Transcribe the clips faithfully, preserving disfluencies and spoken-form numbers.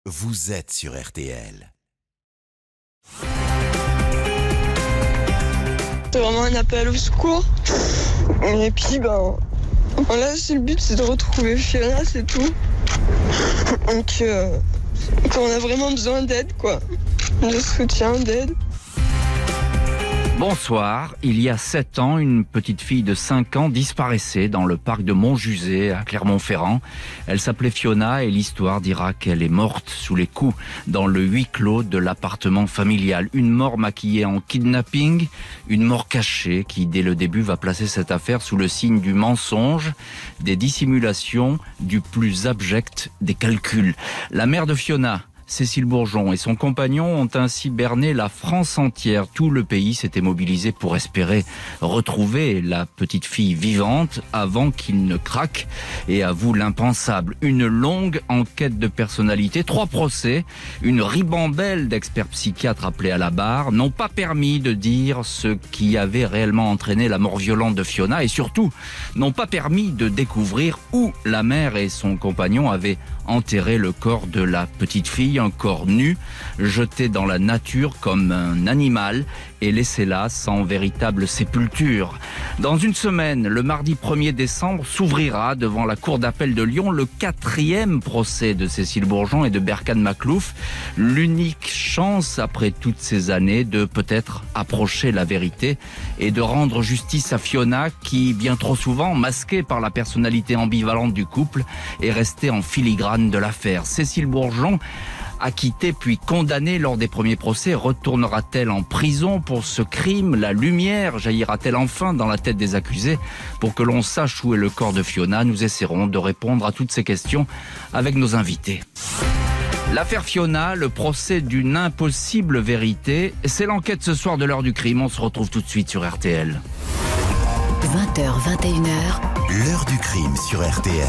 vous êtes sur R T L. C'est vraiment un appel au secours. Et puis, ben, là, c'est le but, c'est de retrouver Fiona, c'est tout. Donc, euh, on a vraiment besoin d'aide, quoi. De soutien, d'aide. Bonsoir. Il y a sept ans, une petite fille de cinq ans disparaissait dans le parc de Montjuzet à Clermont-Ferrand. Elle s'appelait Fiona et l'histoire dira qu'elle est morte sous les coups dans le huis clos de l'appartement familial. Une mort maquillée en kidnapping, une mort cachée qui dès le début va placer cette affaire sous le signe du mensonge, des dissimulations, du plus abject des calculs. La mère de Fiona, Cécile Bourgeon, et son compagnon ont ainsi berné la France entière. Tout le pays s'était mobilisé pour espérer retrouver la petite fille vivante avant qu'il ne craque et avoue l'impensable. Une longue enquête de personnalité, trois procès, une ribambelle d'experts psychiatres appelés à la barre n'ont pas permis de dire ce qui avait réellement entraîné la mort violente de Fiona et surtout n'ont pas permis de découvrir où la mère et son compagnon avaient enterré le corps de la petite fille, un corps nu, jeté dans la nature comme un animal et laissé là sans véritable sépulture. Dans une semaine, le mardi premier décembre, s'ouvrira devant la cour d'appel de Lyon le quatrième procès de Cécile Bourgeon et de Berkane Makhlouf. L'unique chance, après toutes ces années, de peut-être approcher la vérité et de rendre justice à Fiona qui, bien trop souvent, masquée par la personnalité ambivalente du couple, est restée en filigrane de l'affaire. Cécile Bourgeon, acquittée puis condamnée lors des premiers procès, retournera-t-elle en prison pour ce crime? La lumière jaillira-t-elle enfin dans la tête des accusés pour que l'on sache où est le corps de Fiona? Nous essaierons de répondre à toutes ces questions avec nos invités. L'affaire Fiona, le procès d'une impossible vérité, c'est l'enquête ce soir de l'heure du crime. On se retrouve tout de suite sur R T L. vingt heures, vingt et une heures. L'heure du crime sur R T L.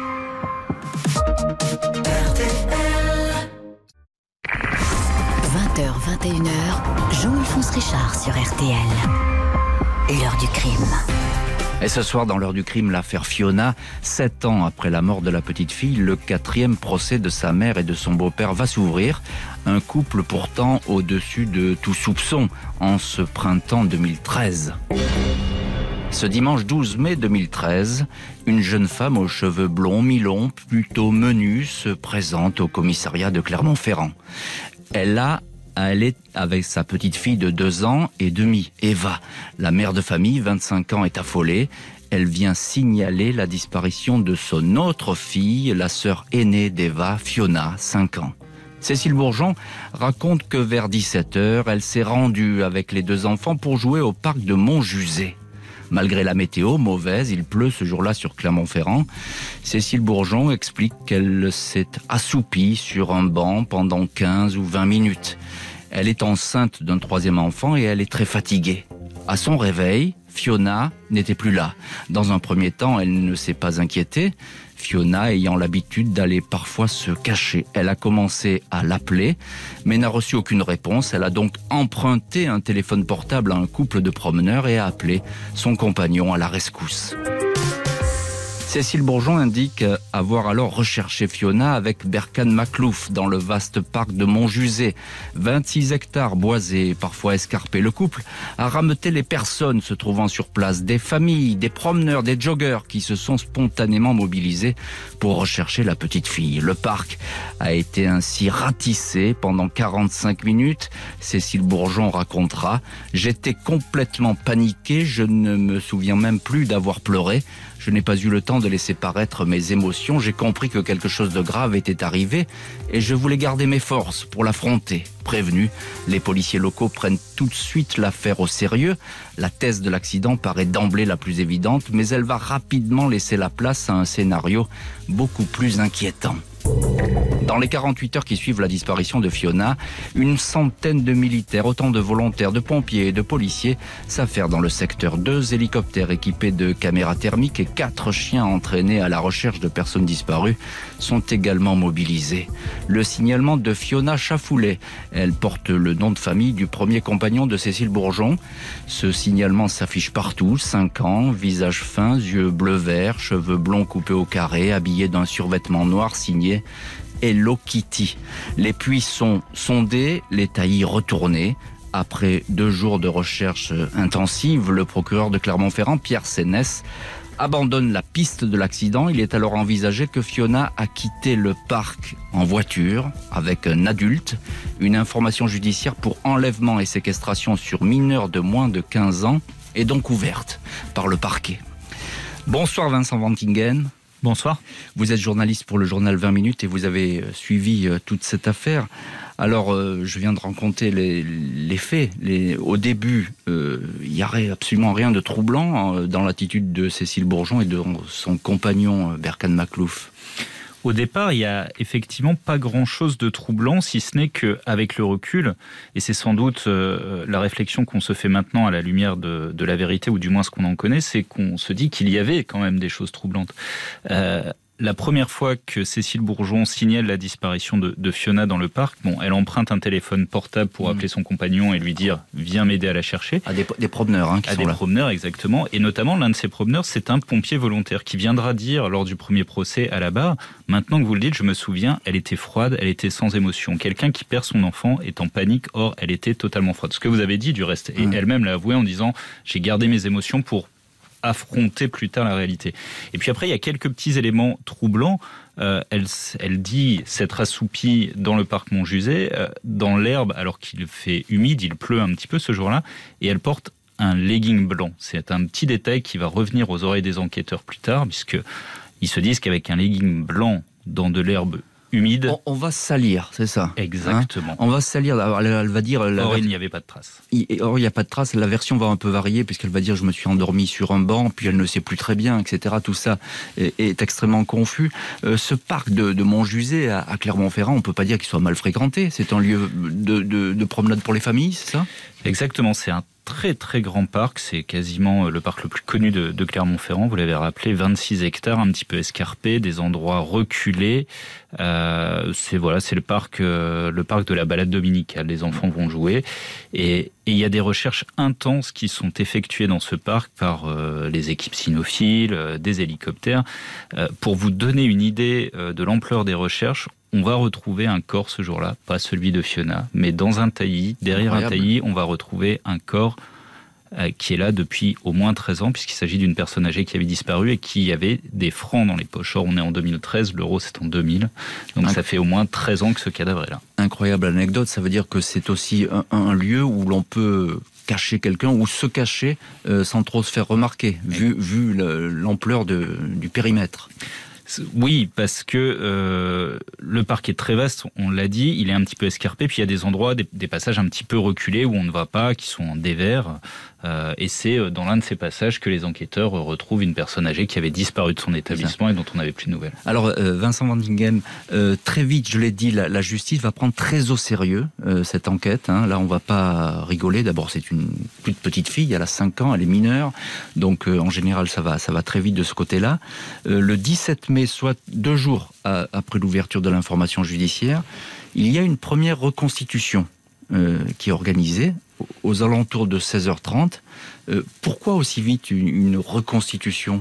vingt heures, vingt et une heures, Jean-Alphonse Richard sur R T L. L'heure du crime. Et ce soir, dans l'heure du crime, l'affaire Fiona, sept ans après la mort de la petite fille, le quatrième procès de sa mère et de son beau-père va s'ouvrir. Un couple pourtant au-dessus de tout soupçon en ce printemps deux mille treize. Ce dimanche douze mai deux mille treize, une jeune femme aux cheveux blonds mi-longs, plutôt menus, se présente au commissariat de Clermont-Ferrand. Elle a Elle est avec sa petite fille de deux ans et demi, Eva. La mère de famille, vingt-cinq ans, est affolée. Elle vient signaler la disparition de son autre fille, la sœur aînée d'Eva, Fiona, cinq ans. Cécile Bourgeon raconte que vers dix-sept heures, elle s'est rendue avec les deux enfants pour jouer au parc de Montjuzet. Malgré la météo mauvaise, il pleut ce jour-là sur Clermont-Ferrand. Cécile Bourgeon explique qu'elle s'est assoupie sur un banc pendant quinze ou vingt minutes. Elle est enceinte d'un troisième enfant et elle est très fatiguée. À son réveil, Fiona n'était plus là. Dans un premier temps, elle ne s'est pas inquiétée, Fiona ayant l'habitude d'aller parfois se cacher. Elle a commencé à l'appeler, mais n'a reçu aucune réponse. Elle a donc emprunté un téléphone portable à un couple de promeneurs et a appelé son compagnon à la rescousse. Cécile Bourgeon indique avoir alors recherché Fiona avec Berkane Makhlouf dans le vaste parc de Montjuzet. vingt-six hectares boisés, parfois escarpés. Le couple a rameuté les personnes se trouvant sur place, des familles, des promeneurs, des joggeurs qui se sont spontanément mobilisés pour rechercher la petite fille. Le parc a été ainsi ratissé pendant quarante-cinq minutes. Cécile Bourgeon racontera « J'étais complètement paniquée, je ne me souviens même plus d'avoir pleuré. Je n'ai pas eu le temps de laisser paraître mes émotions. J'ai compris que quelque chose de grave était arrivé et je voulais garder mes forces pour l'affronter. » Prévenus, les policiers locaux prennent tout de suite l'affaire au sérieux. La thèse de l'accident paraît d'emblée la plus évidente, mais elle va rapidement laisser la place à un scénario beaucoup plus inquiétant. Dans les quarante-huit heures qui suivent la disparition de Fiona, une centaine de militaires, autant de volontaires, de pompiers et de policiers s'affairent dans le secteur. Deux hélicoptères équipés de caméras thermiques et quatre chiens entraînés à la recherche de personnes disparues sont également mobilisés. Le signalement de Fiona Chafoulet, elle porte le nom de famille du premier compagnon de Cécile Bourgeon. Ce signalement s'affiche partout, cinq ans, visage fin, yeux bleu-vert, cheveux blonds coupés au carré, habillé d'un survêtement noir signé Hello Kitty. Les puits sont sondés, les taillis retournés. Après deux jours de recherche intensive, le procureur de Clermont-Ferrand, Pierre Sénès, abandonne la piste de l'accident. Il est alors envisagé que Fiona a quitté le parc en voiture avec un adulte. Une information judiciaire pour enlèvement et séquestration sur mineur de moins de quinze ans est donc ouverte par le parquet. Bonsoir Vincent Vantingen. Bonsoir. Vous êtes journaliste pour le journal vingt minutes et vous avez suivi toute cette affaire. Alors, euh, je viens de rencontrer les, les faits. Les, au début, euh, il n'y avait absolument rien de troublant euh, dans l'attitude de Cécile Bourgeon et de son compagnon Berkane Makhlouf. Au départ, il n'y a effectivement pas grand-chose de troublant, si ce n'est qu'avec le recul, et c'est sans doute euh, la réflexion qu'on se fait maintenant à la lumière de, de la vérité, ou du moins ce qu'on en connaît, c'est qu'on se dit qu'il y avait quand même des choses troublantes. Euh, La première fois que Cécile Bourgeon signale la disparition de, de Fiona dans le parc, bon, elle emprunte un téléphone portable pour mmh. appeler son compagnon et lui dire « Viens m'aider à la chercher ». À des, des promeneurs hein, qui à sont des là. promeneurs, exactement. Et notamment, l'un de ces promeneurs, c'est un pompier volontaire qui viendra dire lors du premier procès à la barre « Maintenant que vous le dites, je me souviens, elle était froide, elle était sans émotion. Quelqu'un qui perd son enfant est en panique, or elle était totalement froide. » Ce que vous avez dit du reste. Et mmh. elle-même l'a avoué en disant « J'ai gardé mes émotions pour... » affronter plus tard la réalité. Et puis après, il y a quelques petits éléments troublants. Euh, elle, elle dit s'être assoupie dans le parc Montjuset, euh, dans l'herbe, alors qu'il fait humide, il pleut un petit peu ce jour-là, et elle porte un legging blanc. C'est un petit détail qui va revenir aux oreilles des enquêteurs plus tard, puisqu'ils se disent qu'avec un legging blanc dans de l'herbe humide... On, on va salir, c'est ça. Exactement. Hein, on va salir, elle, elle va dire... La Or, ver... il n'y avait pas de traces. Il, or, il n'y a pas de traces. La version va un peu varier, puisqu'elle va dire « je me suis endormie sur un banc », puis elle ne sait plus très bien, et cetera. Tout ça est, est extrêmement confus. Euh, ce parc de, de Montjuset à, à Clermont-Ferrand, on ne peut pas dire qu'il soit mal fréquenté. C'est un lieu de, de, de promenade pour les familles, c'est ça ? Exactement, c'est un très très grand parc, c'est quasiment le parc le plus connu de, de Clermont-Ferrand, vous l'avez rappelé, vingt-six hectares, un petit peu escarpés, des endroits reculés, euh, c'est voilà, c'est le parc, euh, le parc de la balade dominicale, les enfants vont jouer, et il y a des recherches intenses qui sont effectuées dans ce parc par euh, les équipes cynophiles, euh, des hélicoptères. Euh, pour vous donner une idée euh, de l'ampleur des recherches, on va retrouver un corps ce jour-là, pas celui de Fiona, mais dans un taillis, derrière Incroyable. un taillis, on va retrouver un corps euh, qui est là depuis au moins treize ans, puisqu'il s'agit d'une personne âgée qui avait disparu et qui avait des francs dans les poches. Or, on est en deux mille treize, l'euro c'est en deux mille, donc Incroyable. ça fait au moins treize ans que ce cadavre est là. Incroyable anecdote, ça veut dire que c'est aussi un, un lieu où l'on peut cacher quelqu'un ou se cacher euh, sans trop se faire remarquer, vu, vu le, l'ampleur de, du périmètre. Oui, parce que euh, le parc est très vaste, on l'a dit, il est un petit peu escarpé, puis il y a des endroits, des, des passages un petit peu reculés où on ne va pas, qui sont en dévers. Euh, et c'est dans l'un de ces passages que les enquêteurs retrouvent une personne âgée qui avait disparu de son établissement et dont on n'avait plus de nouvelles. Alors euh, Vincent Vantingen, euh, très vite, je l'ai dit, la, la justice va prendre très au sérieux euh, cette enquête. Hein. Là, on ne va pas rigoler. D'abord, c'est une toute petite fille, elle a cinq ans, elle est mineure. Donc euh, en général, ça va, ça va très vite de ce côté-là. Euh, le dix-sept mai, soit deux jours à, après l'ouverture de l'information judiciaire, il y a une première reconstitution euh, qui est organisée aux alentours de seize heures trente. Euh, pourquoi aussi vite une, une reconstitution ?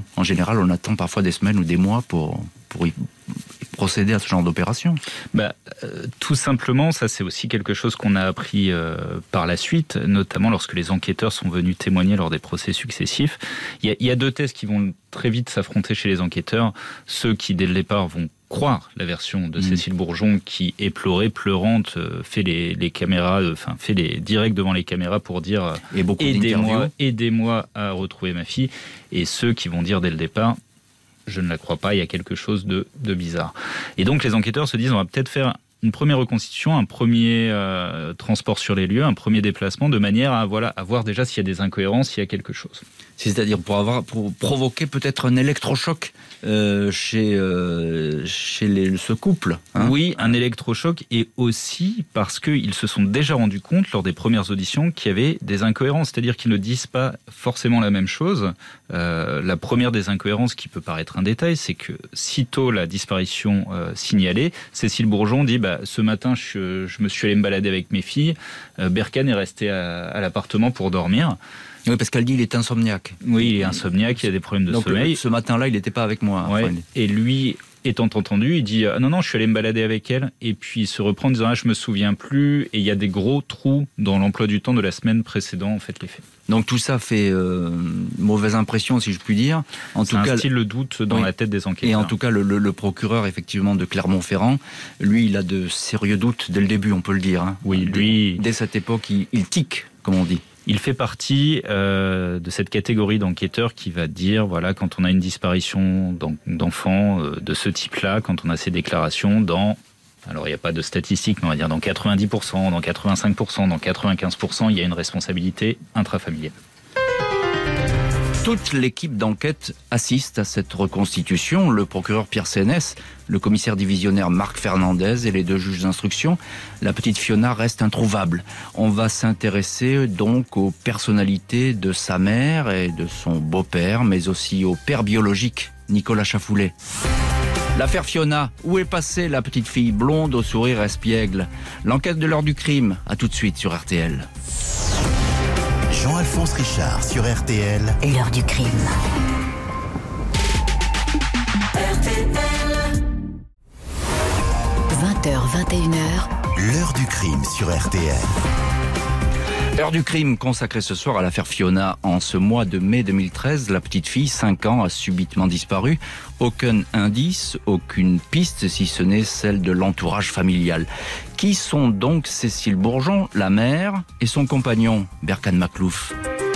En général, on attend parfois des semaines ou des mois pour, pour y procéder à ce genre d'opération. Bah, euh, tout simplement, ça c'est aussi quelque chose qu'on a appris euh, par la suite, notamment lorsque les enquêteurs sont venus témoigner lors des procès successifs. Il y a, il y a deux thèses qui vont très vite s'affronter chez les enquêteurs. Ceux qui, dès le départ, vont croire la version de mmh. Cécile Bourgeon qui, éplorée, pleurante, euh, fait les, les caméras, enfin euh, fait les directs devant les caméras pour dire euh, Et beaucoup aidez-moi, aidez-moi à retrouver ma fille. Et ceux qui vont dire dès le départ je ne la crois pas, il y a quelque chose de, de bizarre. Et donc les enquêteurs se disent on va peut-être faire une première reconstitution, un premier euh, transport sur les lieux, un premier déplacement, de manière à, voilà, à voir déjà s'il y a des incohérences, s'il y a quelque chose. C'est-à-dire pour, avoir, pour provoquer peut-être un électrochoc euh, chez, euh, chez les, ce couple. Hein. Oui, un électrochoc, et aussi parce qu'ils se sont déjà rendus compte lors des premières auditions qu'il y avait des incohérences, c'est-à-dire qu'ils ne disent pas forcément la même chose. Euh, la première des incohérences qui peut paraître un détail, c'est que sitôt la disparition euh, signalée, Cécile Bourgeon dit bah, « ce matin, je, je me suis allé me balader avec mes filles, euh, Berkane est resté à, à l'appartement pour dormir ». Oui, parce qu'elle dit qu'il est insomniaque. Oui, il est insomniaque, il a des problèmes de Donc, sommeil. Ce matin-là, il n'était pas avec moi. Ouais. Enfin, et lui Étant entendu, il dit ah non non, je suis allé me balader avec elle, et puis il se reprend en disant ah je me souviens plus, et il y a des gros trous dans l'emploi du temps de la semaine précédant en fait les faits. Donc tout ça fait euh, mauvaise impression, si je puis dire. En ça tout cas, instille le doute dans oui. la tête des enquêteurs. Et en tout cas, le, le, le procureur effectivement de Clermont-Ferrand, lui, il a de sérieux doutes dès le début, on peut le dire. Hein. Oui, lui, dès, dès cette époque, il, il tique, comme on dit. Il fait partie euh, de cette catégorie d'enquêteurs qui va dire, voilà, quand on a une disparition d'enfants euh, de ce type-là, quand on a ces déclarations dans... Alors, il n'y a pas de statistiques, mais on va dire dans quatre-vingt-dix pour cent, dans quatre-vingt-cinq pour cent, dans quatre-vingt-quinze pour cent, il y a une responsabilité intrafamiliale. Toute l'équipe d'enquête assiste à cette reconstitution. Le procureur Pierre Sénès, le commissaire divisionnaire Marc Fernandez et les deux juges d'instruction. La petite Fiona reste introuvable. On va s'intéresser donc aux personnalités de sa mère et de son beau-père, mais aussi au père biologique, Nicolas Chafoulet. L'affaire Fiona, où est passée la petite fille blonde au sourire espiègle? L'enquête de l'heure du crime, à tout de suite sur R T L. Jean-Alphonse Richard sur R T L. L'heure du crime. R T L. vingt heures, vingt et une heures. L'heure du crime sur R T L. L'heure du crime consacrée ce soir à l'affaire Fiona. En ce mois de mai deux mille treize, la petite fille, cinq ans, a subitement disparu. Aucun indice, aucune piste, si ce n'est celle de l'entourage familial. Qui sont donc Cécile Bourgeon, la mère, et son compagnon, Berkane Makhlouf?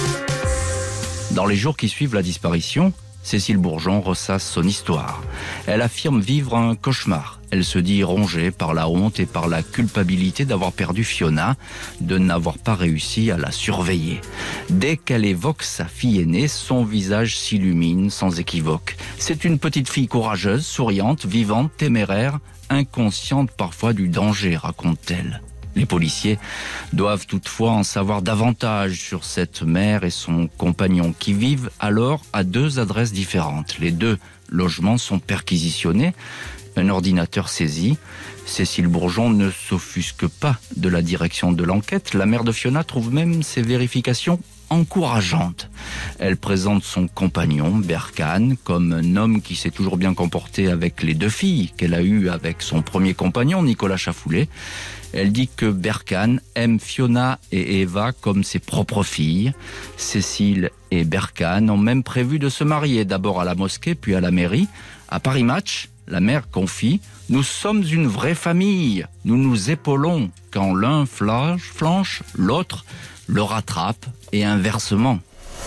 Dans les jours qui suivent la disparition, Cécile Bourgeon ressasse son histoire. Elle affirme vivre un cauchemar. Elle se dit rongée par la honte et par la culpabilité d'avoir perdu Fiona, de n'avoir pas réussi à la surveiller. Dès qu'elle évoque sa fille aînée, son visage s'illumine sans équivoque. C'est une petite fille courageuse, souriante, vivante, téméraire, inconsciente parfois du danger, raconte-t-elle. Les policiers doivent toutefois en savoir davantage sur cette mère et son compagnon qui vivent alors à deux adresses différentes. Les deux logements sont perquisitionnés, un ordinateur saisi. Cécile Bourgeon ne s'offusque pas de la direction de l'enquête. La mère de Fiona trouve même ces vérifications encourageante. Elle présente son compagnon, Berkane, comme un homme qui s'est toujours bien comporté avec les deux filles qu'elle a eues avec son premier compagnon, Nicolas Chafoulet. Elle dit que Berkane aime Fiona et Eva comme ses propres filles. Cécile et Berkane ont même prévu de se marier, d'abord à la mosquée, puis à la mairie. À Paris Match, la mère confie « Nous sommes une vraie famille, nous nous épaulons. Quand l'un flanche, flanche, l'autre le rattrape et inversement. »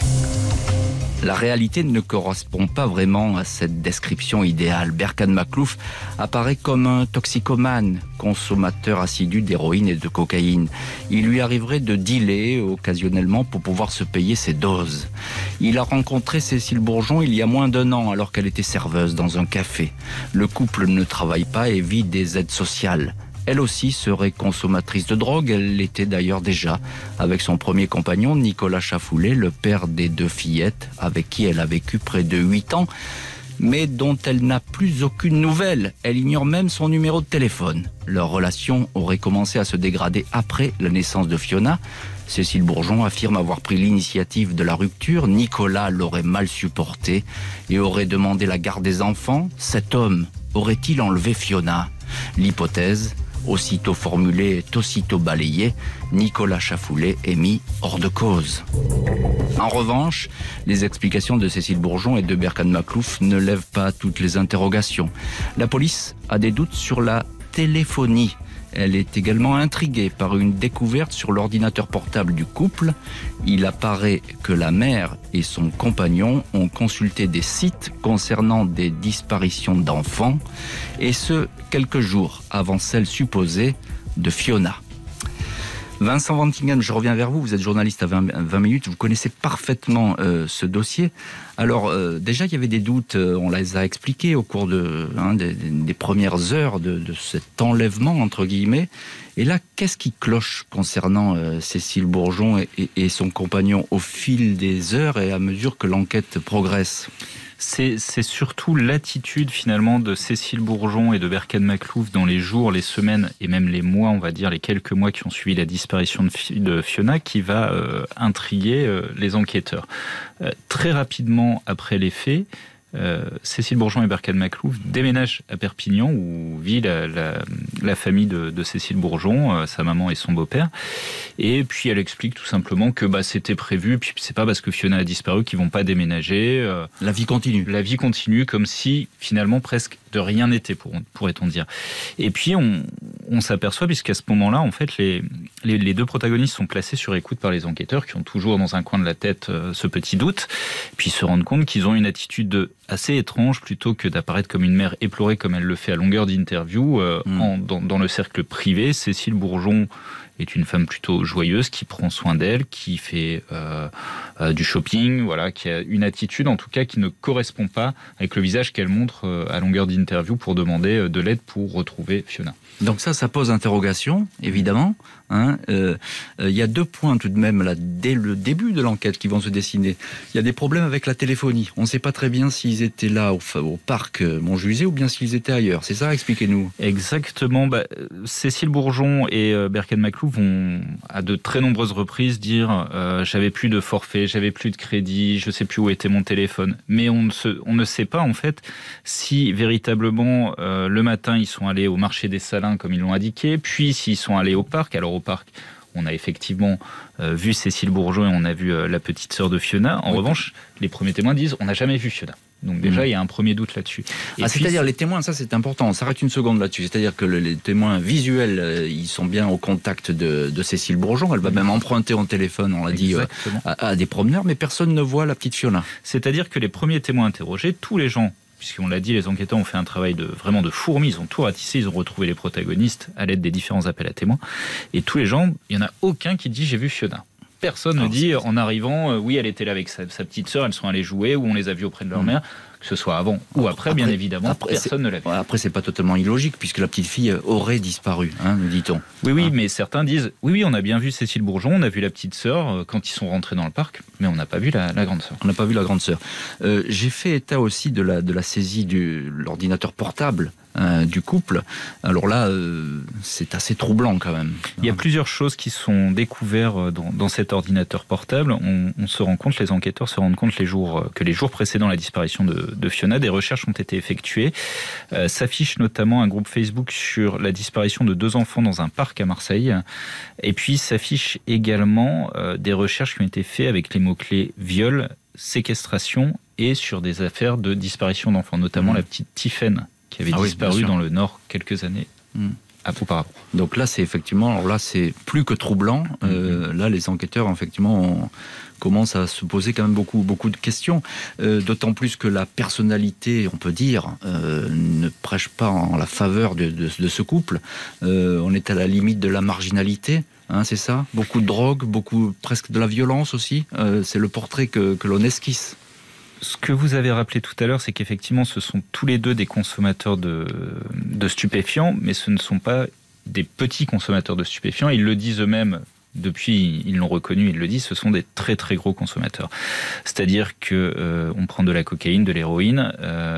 La réalité ne correspond pas vraiment à cette description idéale. Berkane Makhlouf apparaît comme un toxicomane, consommateur assidu d'héroïne et de cocaïne. Il lui arriverait de dealer occasionnellement pour pouvoir se payer ses doses. Il a rencontré Cécile Bourgeon il y a moins d'un an alors qu'elle était serveuse dans un café. Le couple ne travaille pas et vit des aides sociales. Elle aussi serait consommatrice de drogue, elle l'était d'ailleurs déjà avec son premier compagnon Nicolas Chafoulet, le père des deux fillettes avec qui elle a vécu près de huit ans, mais dont elle n'a plus aucune nouvelle. Elle ignore même son numéro de téléphone. Leur relation aurait commencé à se dégrader après la naissance de Fiona. Cécile Bourgeon affirme avoir pris l'initiative de la rupture. Nicolas l'aurait mal supporté et aurait demandé la garde des enfants. Cet homme aurait-il enlevé Fiona? L'hypothèse, aussitôt formulée est aussitôt balayée. Nicolas Chafoulet est mis hors de cause. En revanche, les explications de Cécile Bourgeon et de Berkane Makhlouf ne lèvent pas toutes les interrogations. La police a des doutes sur la téléphonie. Elle est également intriguée par une découverte sur l'ordinateur portable du couple. Il apparaît que la mère et son compagnon ont consulté des sites concernant des disparitions d'enfants, et ce, quelques jours avant celle supposée de Fiona. Vincent Vantingen, je reviens vers vous, vous êtes journaliste à vingt minutes, vous connaissez parfaitement euh, ce dossier. Alors euh, déjà il y avait des doutes, euh, on les a expliqués au cours de, hein, des, des premières heures de, de cet enlèvement entre guillemets. Et là, qu'est-ce qui cloche concernant euh, Cécile Bourgeon et, et, et son compagnon au fil des heures et à mesure que l'enquête progresse ? C'est, c'est surtout l'attitude finalement de Cécile Bourgeon et de Berkane Makhlouf dans les jours, les semaines et même les mois, on va dire les quelques mois qui ont suivi la disparition de, Fi- de Fiona, qui va euh, intriguer euh, les enquêteurs. Euh, très rapidement après les faits, Euh, Cécile Bourgeon et Berkane Maclouf déménagent à Perpignan où vit la, la, la famille de, de Cécile Bourgeon, euh, sa maman et son beau-père. Et puis elle explique tout simplement que bah, c'était prévu, puis c'est pas parce que Fiona a disparu qu'ils vont pas déménager. Euh, la vie continue. La vie continue comme si finalement presque de rien n'était, pour, pourrait-on dire. Et puis on, on s'aperçoit, puisqu'à ce moment-là, en fait, les, les, les deux protagonistes sont placés sur écoute par les enquêteurs qui ont toujours dans un coin de la tête euh, ce petit doute, puis ils se rendent compte qu'ils ont une attitude de assez étrange, plutôt que d'apparaître comme une mère éplorée comme elle le fait à longueur d'interview euh, mmh. en, dans, dans le cercle privé. Cécile Bourgeon est une femme plutôt joyeuse qui prend soin d'elle, qui fait euh, euh, du shopping, voilà, qui a une attitude en tout cas qui ne correspond pas avec le visage qu'elle montre euh, à longueur d'interview pour demander de l'aide pour retrouver Fiona. Donc ça, ça pose interrogation, évidemment. Hein. Euh, euh, y a deux points tout de même là dès le début de l'enquête qui vont se dessiner. Il y a des problèmes avec la téléphonie. On ne sait pas très bien s'ils étaient là au, au parc Montjuïc ou bien s'ils étaient ailleurs. C'est ça, expliquez-nous. Exactement. Bah, Cécile Bourgeon et euh, Berkane Maclouf vont à de très nombreuses reprises dire euh, j'avais plus de forfait, j'avais plus de crédit, je sais plus où était mon téléphone. Mais on ne, se, on ne sait pas en fait si véritablement euh, le matin ils sont allés au marché des Salins comme ils l'ont indiqué, puis s'ils sont allés au parc. Alors au parc, on a effectivement euh, vu Cécile Bourgeon et on a vu euh, la petite sœur de Fiona. En oui. revanche, les premiers témoins disent on n'a jamais vu Fiona. Donc déjà, mmh. il y a un premier doute là-dessus. Et ah, puis, c'est-à-dire les témoins, ça c'est important. On s'arrête une seconde là-dessus. C'est-à-dire que le, les témoins visuels, euh, ils sont bien au contact de, de Cécile Bourgeon. Elle va mmh. même emprunter en téléphone, on l'a dit, euh, à, à des promeneurs, mais personne ne voit la petite Fiona. C'est-à-dire que les premiers témoins interrogés, tous les gens, puisqu'on l'a dit, les enquêteurs ont fait un travail de, vraiment de fourmi, ils ont tout ratissé, ils ont retrouvé les protagonistes à l'aide des différents appels à témoins. Et tous les gens, il n'y en a aucun qui dit « j'ai vu Fiona ». Personne ne dit en arrivant, euh, oui, elle était là avec sa, sa petite sœur, elles sont allées jouer, ou on les a vues auprès de leur mmh. mère, que ce soit avant ou après, après bien évidemment, après, personne ne l'a vu. Après, c'est pas totalement illogique, puisque la petite fille aurait disparu, hein, nous dit-on. Oui, oui, hein. mais certains disent, oui, oui, on a bien vu Cécile Bourgeon, on a vu la petite sœur euh, quand ils sont rentrés dans le parc, mais on n'a pas vu la, la grande sœur. On n'a pas vu la grande sœur. Euh, j'ai fait état aussi de la, de la saisie de l'ordinateur portable euh, du couple. Alors là, euh, c'est assez troublant quand même. Il y a plusieurs choses qui sont découvertes dans, dans cet ordinateur portable. On, on se rend compte, les enquêteurs se rendent compte les jours, que les jours précédant la disparition de, de Fiona, des recherches ont été effectuées. Euh, s'affiche notamment un groupe Facebook sur la disparition de deux enfants dans un parc à Marseille. Et puis s'affiche également euh, des recherches qui ont été faites avec les mots-clés viol, séquestration et sur des affaires de disparition d'enfants, notamment mmh. la petite Tiffaine qui avait ah disparu oui, dans le Nord quelques années mmh. auparavant. Donc là, c'est effectivement, alors là, c'est plus que troublant. Mmh. Euh, là, les enquêteurs, effectivement, ont, commencent à se poser quand même beaucoup, beaucoup de questions. Euh, d'autant plus que la personnalité, on peut dire, euh, ne prêche pas en la faveur de, de, de ce couple. Euh, on est à la limite de la marginalité. Hein, c'est ça. Beaucoup de drogue, beaucoup, presque de la violence aussi. Euh, c'est le portrait que, que l'on esquisse. Ce que vous avez rappelé tout à l'heure, c'est qu'effectivement, ce sont tous les deux des consommateurs de, de stupéfiants, mais ce ne sont pas des petits consommateurs de stupéfiants. Ils le disent eux-mêmes, depuis, ils l'ont reconnu, ils le disent, ce sont des très très gros consommateurs. C'est-à-dire que euh, on prend de la cocaïne, de l'héroïne,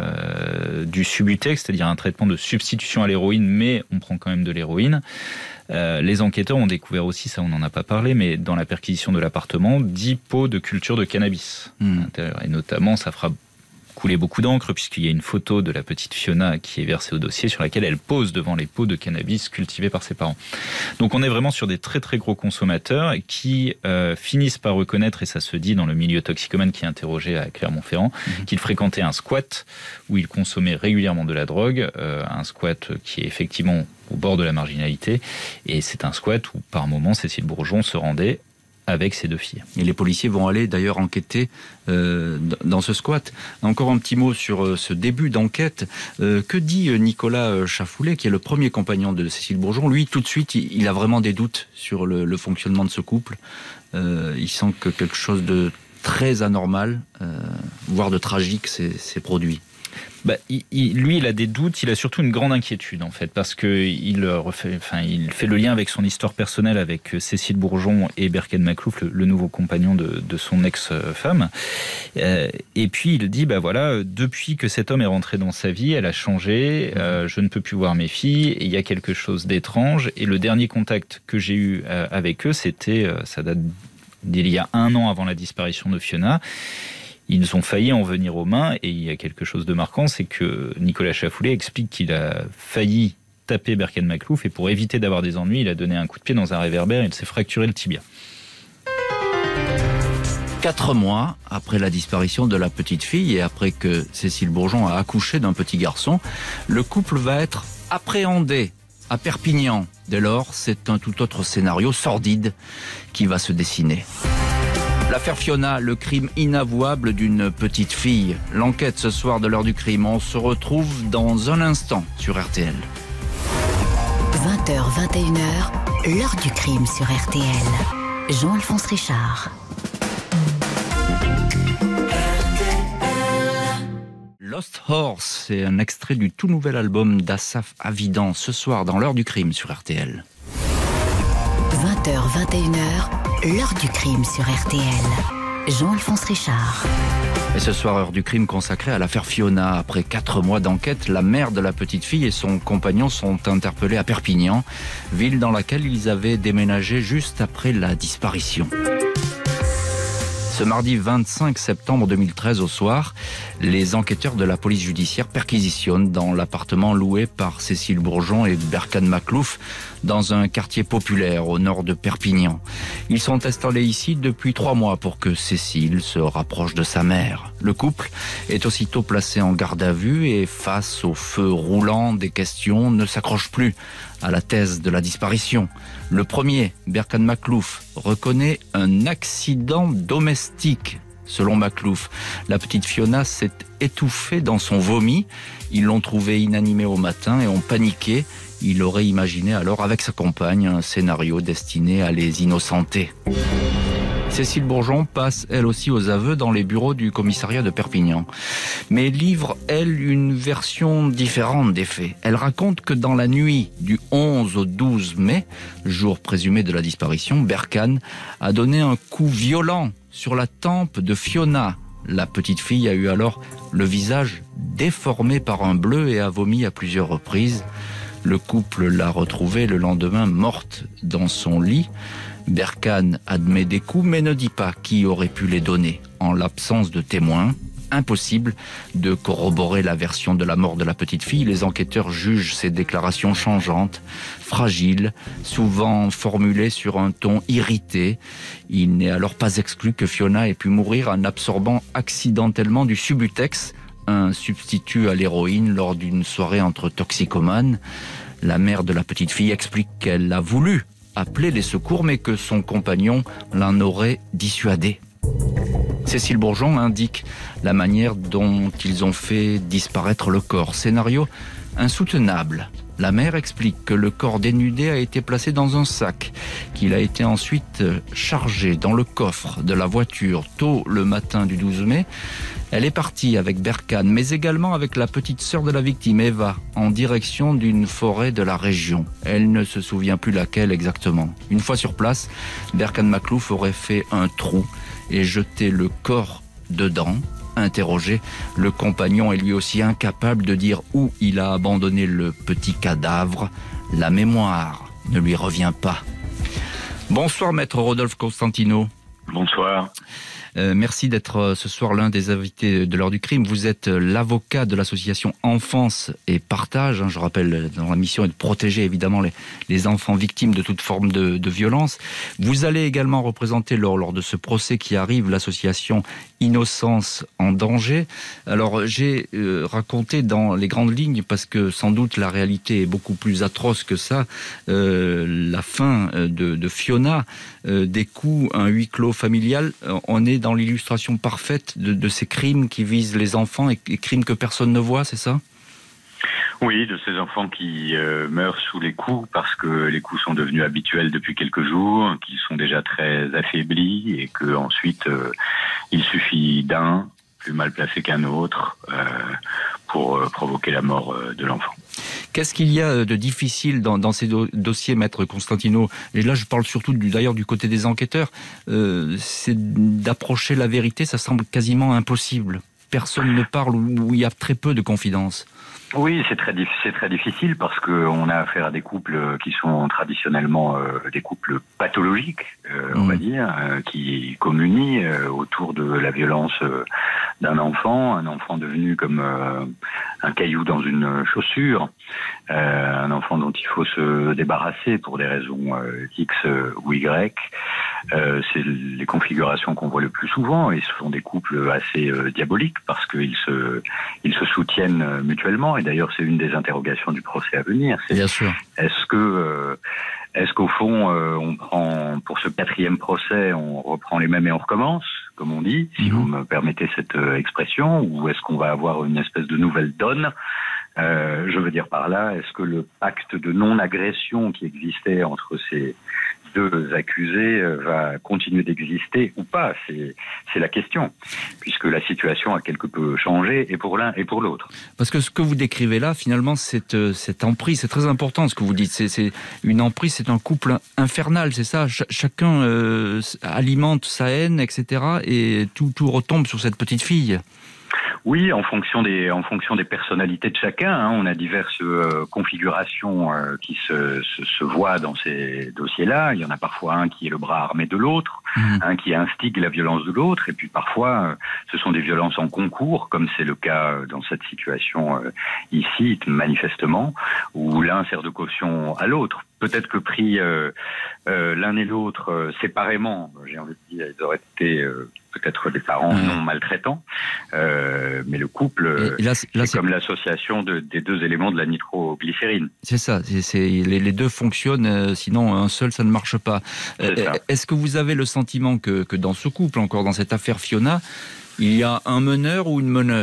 euh, du Subutex, c'est-à-dire un traitement de substitution à l'héroïne, mais on prend quand même de l'héroïne. Euh, les enquêteurs ont découvert aussi, ça on n'en a pas parlé, mais dans la perquisition de l'appartement, dix pots de culture de cannabis mmh. à l'intérieur. Et notamment, ça fera couler beaucoup d'encre puisqu'il y a une photo de la petite Fiona qui est versée au dossier sur laquelle elle pose devant les pots de cannabis cultivés par ses parents. Donc on est vraiment sur des très très gros consommateurs qui euh, finissent par reconnaître, et ça se dit dans le milieu toxicomane qui est interrogé à Clermont-Ferrand, mmh. qu'ils fréquentaient un squat où ils consommaient régulièrement de la drogue, euh, un squat qui est effectivement au bord de la marginalité, et c'est un squat où par moment Cécile Bourgeon se rendait avec ses deux filles. Et les policiers vont aller d'ailleurs enquêter euh, dans ce squat. Encore un petit mot sur euh, ce début d'enquête. Euh, que dit Nicolas Chafoulet, qui est le premier compagnon de Cécile Bourgeon? Lui, tout de suite, il, il a vraiment des doutes sur le, le fonctionnement de ce couple. Euh, il sent que quelque chose de très anormal, euh, voire de tragique, s'est, s'est produit. Bah, il, il, lui, il a des doutes, il a surtout une grande inquiétude en fait, parce qu'il refait, enfin, il fait le lien avec son histoire personnelle avec Cécile Bourgeon et Berkane Maclouf, le, le nouveau compagnon de, de son ex-femme. Euh, et puis il dit, bah voilà, depuis que cet homme est rentré dans sa vie, elle a changé, euh, je ne peux plus voir mes filles, et il y a quelque chose d'étrange. Et le dernier contact que j'ai eu euh, avec eux, c'était, euh, ça date d'il y a un an avant la disparition de Fiona. Ils ont failli en venir aux mains, et il y a quelque chose de marquant, c'est que Nicolas Chafoulet explique qu'il a failli taper Berkane Makhlouf, et pour éviter d'avoir des ennuis, il a donné un coup de pied dans un réverbère, il s'est fracturé le tibia. Quatre mois après la disparition de la petite fille et après que Cécile Bourgeon a accouché d'un petit garçon, le couple va être appréhendé à Perpignan. Dès lors, c'est un tout autre scénario sordide qui va se dessiner. L'affaire Fiona, le crime inavouable d'une petite fille. L'enquête ce soir de l'heure du crime. On se retrouve dans un instant sur R T L. vingt heures vingt et une heures, l'heure du crime sur R T L. Jean-Alphonse Richard. Lost Horse, c'est un extrait du tout nouvel album d'Assaf Avidan, ce soir dans l'heure du crime sur R T L. vingt heures vingt et une heures, l'heure du crime sur R T L. Jean-Alphonse Richard. Et ce soir, heure du crime consacrée à l'affaire Fiona. Après quatre mois d'enquête, la mère de la petite fille et son compagnon sont interpellés à Perpignan, ville dans laquelle ils avaient déménagé juste après la disparition. Ce mardi vingt-cinq septembre deux mille treize au soir, les enquêteurs de la police judiciaire perquisitionnent dans l'appartement loué par Cécile Bourgeon et Berkane Makhlouf dans un quartier populaire au nord de Perpignan. Ils sont installés ici depuis trois mois pour que Cécile se rapproche de sa mère. Le couple est aussitôt placé en garde à vue et face au feu roulant des questions ne s'accroche plus à la thèse de la disparition. Le premier, Berkane Makhlouf, reconnaît un accident domestique. Selon Makhlouf, la petite Fiona s'est étouffée dans son vomi. Ils l'ont trouvée inanimée au matin et ont paniqué. Il aurait imaginé alors avec sa compagne un scénario destiné à les innocenter. Cécile Bourgeon passe elle aussi aux aveux dans les bureaux du commissariat de Perpignan. Mais livre, elle, une version différente des faits. Elle raconte que dans la nuit du onze au douze mai, jour présumé de la disparition, Berkane a donné un coup violent sur la tempe de Fiona. La petite fille a eu alors le visage déformé par un bleu et a vomi à plusieurs reprises. Le couple l'a retrouvée le lendemain morte dans son lit. Berkane admet des coups mais ne dit pas qui aurait pu les donner. En l'absence de témoins, impossible de corroborer la version de la mort de la petite fille. Les enquêteurs jugent ces déclarations changeantes, fragiles, souvent formulées sur un ton irrité. Il n'est alors pas exclu que Fiona ait pu mourir en absorbant accidentellement du Subutex, un substitut à l'héroïne lors d'une soirée entre toxicomanes. La mère de la petite fille explique qu'elle a voulu appeler les secours, mais que son compagnon l'en aurait dissuadé. Cécile Bourgeon indique la manière dont ils ont fait disparaître le corps. Scénario insoutenable. La mère explique que le corps dénudé a été placé dans un sac, qu'il a été ensuite chargé dans le coffre de la voiture tôt le matin du douze mai. Elle est partie avec Berkane, mais également avec la petite sœur de la victime, Eva, en direction d'une forêt de la région. Elle ne se souvient plus laquelle exactement. Une fois sur place, Berkane Makhlouf aurait fait un trou et jeté le corps dedans. Interrogé, le compagnon est lui aussi incapable de dire où il a abandonné le petit cadavre. La mémoire ne lui revient pas. Bonsoir maître Rodolphe Constantino. Bonsoir. Euh, merci d'être ce soir l'un des invités de l'heure du crime. Vous êtes l'avocat de l'association Enfance et Partage. Je rappelle, dans la mission est de protéger évidemment les, les enfants victimes de toute forme de, de violence. Vous allez également représenter lors, lors de ce procès qui arrive l'association Innocence en danger. Alors j'ai euh, raconté dans les grandes lignes, parce que sans doute la réalité est beaucoup plus atroce que ça, euh, la fin de, de Fiona, euh, des coups, un huis clos familial. On est dans l'illustration parfaite de, de ces crimes qui visent les enfants et, et crimes que personne ne voit, c'est ça ? Oui, de ces enfants qui euh, meurent sous les coups parce que les coups sont devenus habituels depuis quelques jours, qu'ils sont déjà très affaiblis et que ensuite euh, il suffit d'un plus mal placé qu'un autre euh, pour euh, provoquer la mort euh, de l'enfant. Qu'est-ce qu'il y a de difficile dans, dans ces do- dossiers, maître Constantino ? Et là, je parle surtout du, d'ailleurs du côté des enquêteurs. Euh, c'est d'approcher la vérité, ça semble quasiment impossible. Personne ne parle ou il y a très peu de confidences. Oui, c'est très, c'est très difficile parce qu'on a affaire à des couples qui sont traditionnellement euh, des couples pathologiques, euh, mmh. on va dire, euh, qui communient euh, autour de la violence euh, d'un enfant, un enfant devenu comme euh, un caillou dans une chaussure, euh, un enfant dont il faut se débarrasser pour des raisons euh, X ou Y. Euh, c'est les configurations qu'on voit le plus souvent et ce sont des couples assez euh, diaboliques parce qu'ils se, ils se soutiennent euh, mutuellement. Et d'ailleurs, c'est une des interrogations du procès à venir. C'est, Bien sûr. Est-ce que, euh, est-ce qu'au fond, euh, on prend pour ce quatrième procès, on reprend les mêmes et on recommence, comme on dit, si mmh. vous me permettez cette euh, expression, ou est-ce qu'on va avoir une espèce de nouvelle donne? euh, Je veux dire par là, est-ce que le pacte de non-agression qui existait entre ces deux accusés va continuer d'exister ou pas, c'est, c'est la question, puisque la situation a quelque peu changé, et pour l'un et pour l'autre. Parce que ce que vous décrivez là, finalement, cette, cette emprise, c'est très important ce que vous dites, c'est, c'est une emprise, c'est un couple infernal, c'est ça, Ch- chacun euh, alimente sa haine, et cetera, et tout, tout retombe sur cette petite fille. Oui, en fonction des en fonction des personnalités de chacun, hein, on a diverses euh, configurations euh, qui se, se se voient dans ces dossiers-là. Il y en a parfois un qui est le bras armé de l'autre, mmh. un qui instigue la violence de l'autre, et puis parfois euh, ce sont des violences en concours, comme c'est le cas euh, dans cette situation euh, ici, manifestement, où l'un sert de caution à l'autre. Peut-être que pris euh, euh, l'un et l'autre euh, séparément, j'ai envie de dire, ils auraient été euh, peut-être des parents mmh. non maltraitants, euh, mais le couple, là, c'est, là, c'est comme l'association de, des deux éléments de la nitroglycérine. C'est ça, c'est, c'est, les, les deux fonctionnent, euh, sinon un seul ça ne marche pas. Euh, est-ce que vous avez le sentiment que, que dans ce couple, encore dans cette affaire Fiona, il y a un meneur ou une meneuse ?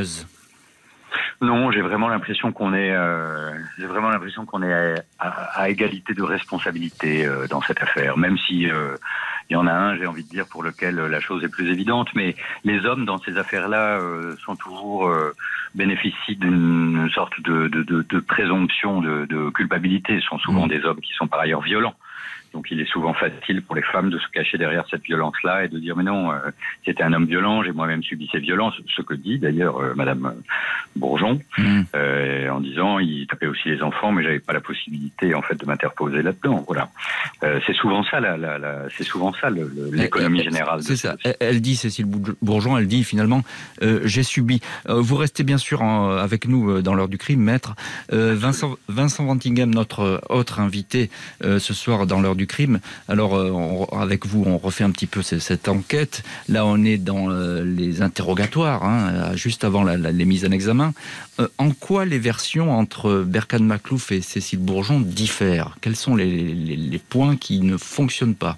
Non, j'ai vraiment l'impression qu'on est, euh, j'ai vraiment l'impression qu'on est à, à, à égalité de responsabilité euh, dans cette affaire. Même si euh, il y en a un, j'ai envie de dire, pour lequel la chose est plus évidente. Mais les hommes dans ces affaires-là euh, sont toujours euh, bénéficient d'une sorte de, de, de, de présomption de, de culpabilité. Ce sont souvent mmh. des hommes qui sont par ailleurs violents. Donc il est souvent facile pour les femmes de se cacher derrière cette violence-là et de dire mais non, euh, c'était un homme violent, j'ai moi-même subi ces violences. Ce que dit d'ailleurs euh, Madame Bourgeon, mmh. euh, en disant il tapait aussi les enfants, mais j'avais pas la possibilité en fait de m'interposer là-dedans. Voilà, euh, c'est souvent ça, la, la, la, c'est souvent ça le, le, l'économie elle, générale. C'est ça. Elle, elle dit Cécile Bourgeon, elle dit finalement euh, j'ai subi. Euh, vous restez bien sûr en, avec nous dans l'heure du crime, maître. Euh, Vincent, Vincent Vantingham, notre autre invité euh, ce soir dans l'heure du crime. Alors, euh, on, avec vous, on refait un petit peu cette, cette enquête. Là, on est dans euh, les interrogatoires, hein, juste avant la, la, les mises en examen. Euh, en quoi les versions entre Berkane Makhlouf et Cécile Bourgeon diffèrent ? Quels sont les, les, les points qui ne fonctionnent pas ?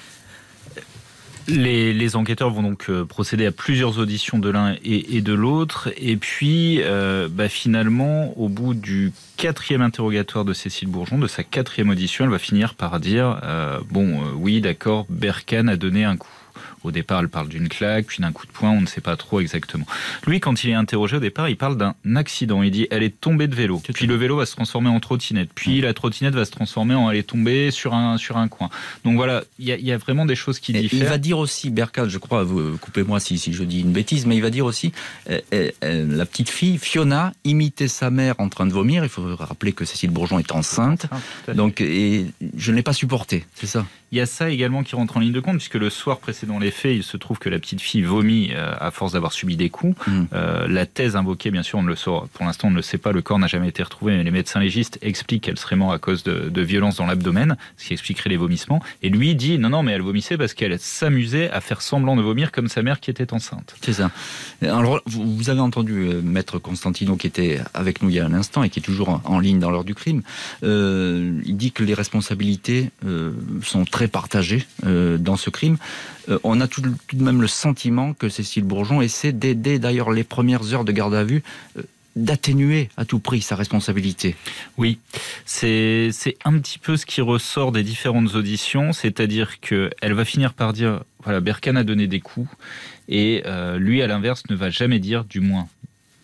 Les, les enquêteurs vont donc euh, procéder à plusieurs auditions de l'un et, et de l'autre. Et puis, euh, bah, finalement, au bout du quatrième interrogatoire de Cécile Bourgeon, de sa quatrième audition, elle va finir par dire euh, « Bon, euh, oui, d'accord, Berkane a donné un coup. » Au départ, elle parle d'une claque, puis d'un coup de poing, on ne sait pas trop exactement. Lui, quand il est interrogé au départ, il parle d'un accident. Il dit « elle est tombée de vélo ». Puis le vélo va se transformer en trottinette. Puis la trottinette va se transformer en « elle est tombée sur un, sur un coin ». Donc voilà, il y, y a vraiment des choses qui diffèrent. Il va dire aussi, Berkane, je crois, vous, coupez-moi si, si je dis une bêtise, mais il va dire aussi euh, euh, la petite fille, Fiona, imitait sa mère en train de vomir. Il faut rappeler que Cécile Bourgeon est enceinte. Donc, et je ne l'ai pas supporté, c'est ça ? Il y a ça également qui rentre en ligne de compte, puisque le soir précédent les faits, il se trouve que la petite fille vomit euh, à force d'avoir subi des coups. Mmh. Euh, la thèse invoquée, bien sûr, on ne le saura. Pour l'instant, on ne le sait pas, le corps n'a jamais été retrouvé, mais les médecins légistes expliquent qu'elle serait morte à cause de, de violences dans l'abdomen, ce qui expliquerait les vomissements. Et lui dit, non, non, mais elle vomissait parce qu'elle s'amusait à faire semblant de vomir comme sa mère qui était enceinte. C'est ça. Alors, vous avez entendu euh, Maître Constantino, qui était avec nous il y a un instant et qui est toujours en, en ligne dans l'heure du crime. Euh, il dit que les responsabilités euh, sont très partagées euh, dans ce crime. Euh, on a tout, tout de même le sentiment que Cécile Bourgeon essaie d'aider, d'ailleurs, les premières heures de garde à vue, euh, d'atténuer à tout prix sa responsabilité. Oui, c'est, c'est un petit peu ce qui ressort des différentes auditions, c'est-à-dire qu'elle va finir par dire, voilà, Berkane a donné des coups, et euh, lui, à l'inverse, ne va jamais dire, du moins,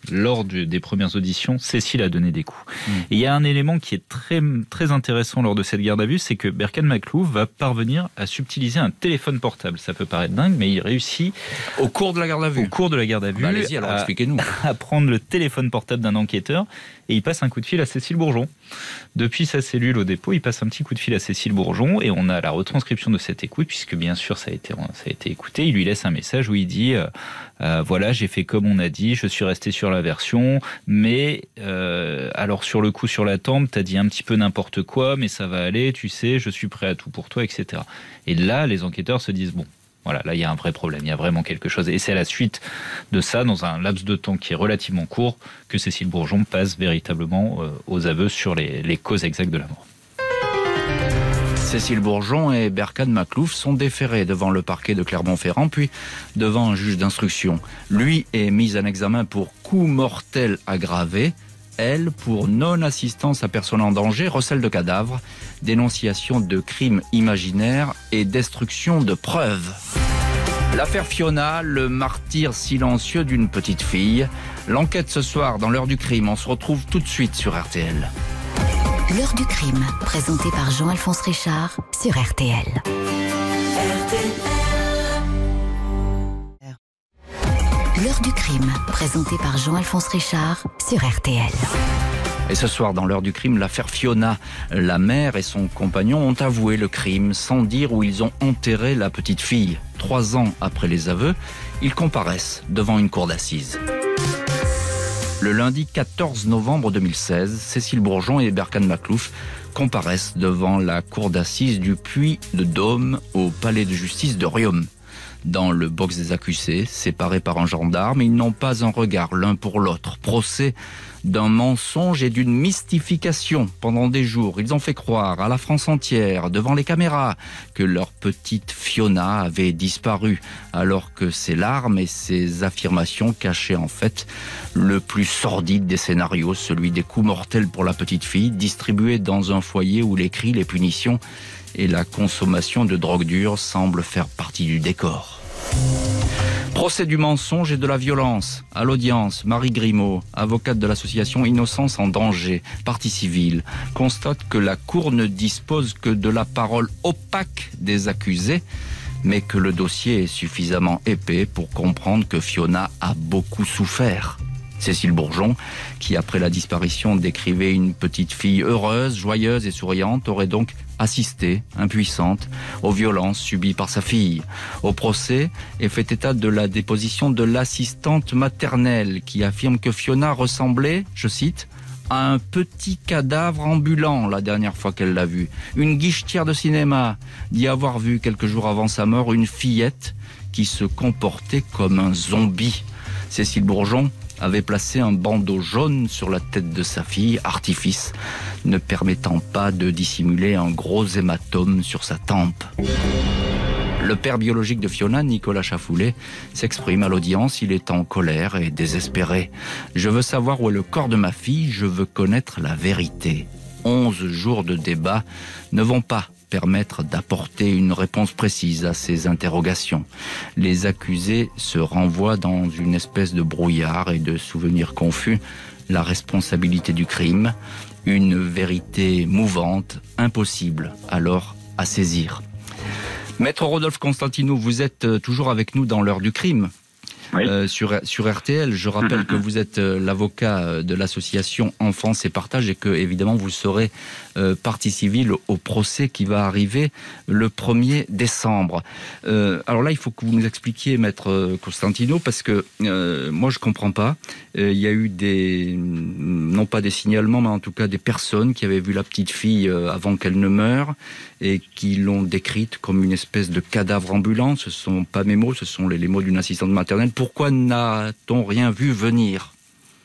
lors du, des premières auditions, Cécile a donné des coups. Mmh. Et il y a un élément qui est très, très intéressant lors de cette garde à vue, c'est que Berkane Makhlouf va parvenir à subtiliser un téléphone portable. Ça peut paraître dingue, mais il réussit Au cours de la garde à vue au cours de la garde à vue bah, allez-y, alors à, expliquez-nous. à prendre le téléphone portable d'un enquêteur et il passe un coup de fil à Cécile Bourgeon. Depuis sa cellule au dépôt, il passe un petit coup de fil à Cécile Bourgeon et on a la retranscription de cette écoute, puisque bien sûr ça a été, ça a été écouté. Il lui laisse un message où il dit euh, euh, voilà, j'ai fait comme on a dit, je suis resté sur la version, mais euh, alors sur le coup, sur la tempe, t'as dit un petit peu n'importe quoi, mais ça va aller, tu sais, je suis prêt à tout pour toi, et cetera. Et là, les enquêteurs se disent bon, voilà, là il y a un vrai problème, il y a vraiment quelque chose. Et c'est à la suite de ça, dans un laps de temps qui est relativement court, que Cécile Bourgeon passe véritablement euh, aux aveux sur les, les causes exactes de la mort. Cécile Bourgeon et Berkane Makhlouf sont déférés devant le parquet de Clermont-Ferrand, puis devant un juge d'instruction. Lui est mis en examen pour coup mortel aggravé, elle pour non-assistance à personne en danger, recel de cadavres, dénonciation de crimes imaginaires et destruction de preuves. L'affaire Fiona, le martyr silencieux d'une petite fille. L'enquête ce soir dans l'heure du crime, on se retrouve tout de suite sur R T L. L'heure du crime, présentée par Jean-Alphonse Richard sur R T L. L'heure du crime, présentée par Jean-Alphonse Richard sur R T L. Et ce soir, dans l'heure du crime, l'affaire Fiona. La mère et son compagnon ont avoué le crime sans dire où ils ont enterré la petite fille. Trois ans après les aveux, ils comparaissent devant une cour d'assises. Le lundi quatorze novembre deux mille seize, Cécile Bourgeon et Berkane Makhlouf comparaissent devant la cour d'assises du Puy-de-Dôme au palais de justice de Riom. Dans le box des accusés, séparés par un gendarme, ils n'ont pas un regard l'un pour l'autre. Procès d'un mensonge et d'une mystification. Pendant des jours, ils ont fait croire à la France entière, devant les caméras, que leur petite Fiona avait disparu, alors que ses larmes et ses affirmations cachaient en fait le plus sordide des scénarios, celui des coups mortels pour la petite fille, distribués dans un foyer où les cris, les punitions et la consommation de drogue dure semblent faire partie du décor. Procès du mensonge et de la violence. À l'audience, Marie Grimaud, avocate de l'association Innocence en danger, partie civile, constate que la Cour ne dispose que de la parole opaque des accusés, mais que le dossier est suffisamment épais pour comprendre que Fiona a beaucoup souffert. Cécile Bourgeon, qui après la disparition décrivait une petite fille heureuse, joyeuse et souriante, aurait donc assisté, impuissante, aux violences subies par sa fille. Au procès est fait état de la déposition de l'assistante maternelle qui affirme que Fiona ressemblait, je cite, à un petit cadavre ambulant la dernière fois qu'elle l'a vu. Une guichetière de cinéma d'y avoir vu quelques jours avant sa mort une fillette qui se comportait comme un zombie. Cécile Bourgeon avait placé un bandeau jaune sur la tête de sa fille, artifice ne permettant pas de dissimuler un gros hématome sur sa tempe. Le père biologique de Fiona, Nicolas Chafoulet, s'exprime à l'audience. Il est en colère et désespéré. « Je veux savoir où est le corps de ma fille, je veux connaître la vérité. » Onze jours de débat ne vont pas permettre d'apporter une réponse précise à ces interrogations. Les accusés se renvoient dans une espèce de brouillard et de souvenirs confus la responsabilité du crime, une vérité mouvante, impossible alors à saisir. Maître Rodolphe Constantinou, vous êtes toujours avec nous dans l'heure du crime. Oui. Euh, sur, sur R T L, je rappelle mmh. que vous êtes euh, l'avocat de l'association Enfance et Partage et que, évidemment, vous serez euh, partie civile au procès qui va arriver le premier décembre. Euh, alors là, il faut que vous nous expliquiez, Maître Constantino, parce que euh, moi, je comprends pas. Euh, il y a eu des, non pas des signalements, mais en tout cas des personnes qui avaient vu la petite fille euh, avant qu'elle ne meure et qui l'ont décrite comme une espèce de cadavre ambulant. Ce ne sont pas mes mots, ce sont les, les mots d'une assistante maternelle. Pourquoi n'a-t-on rien vu venir ?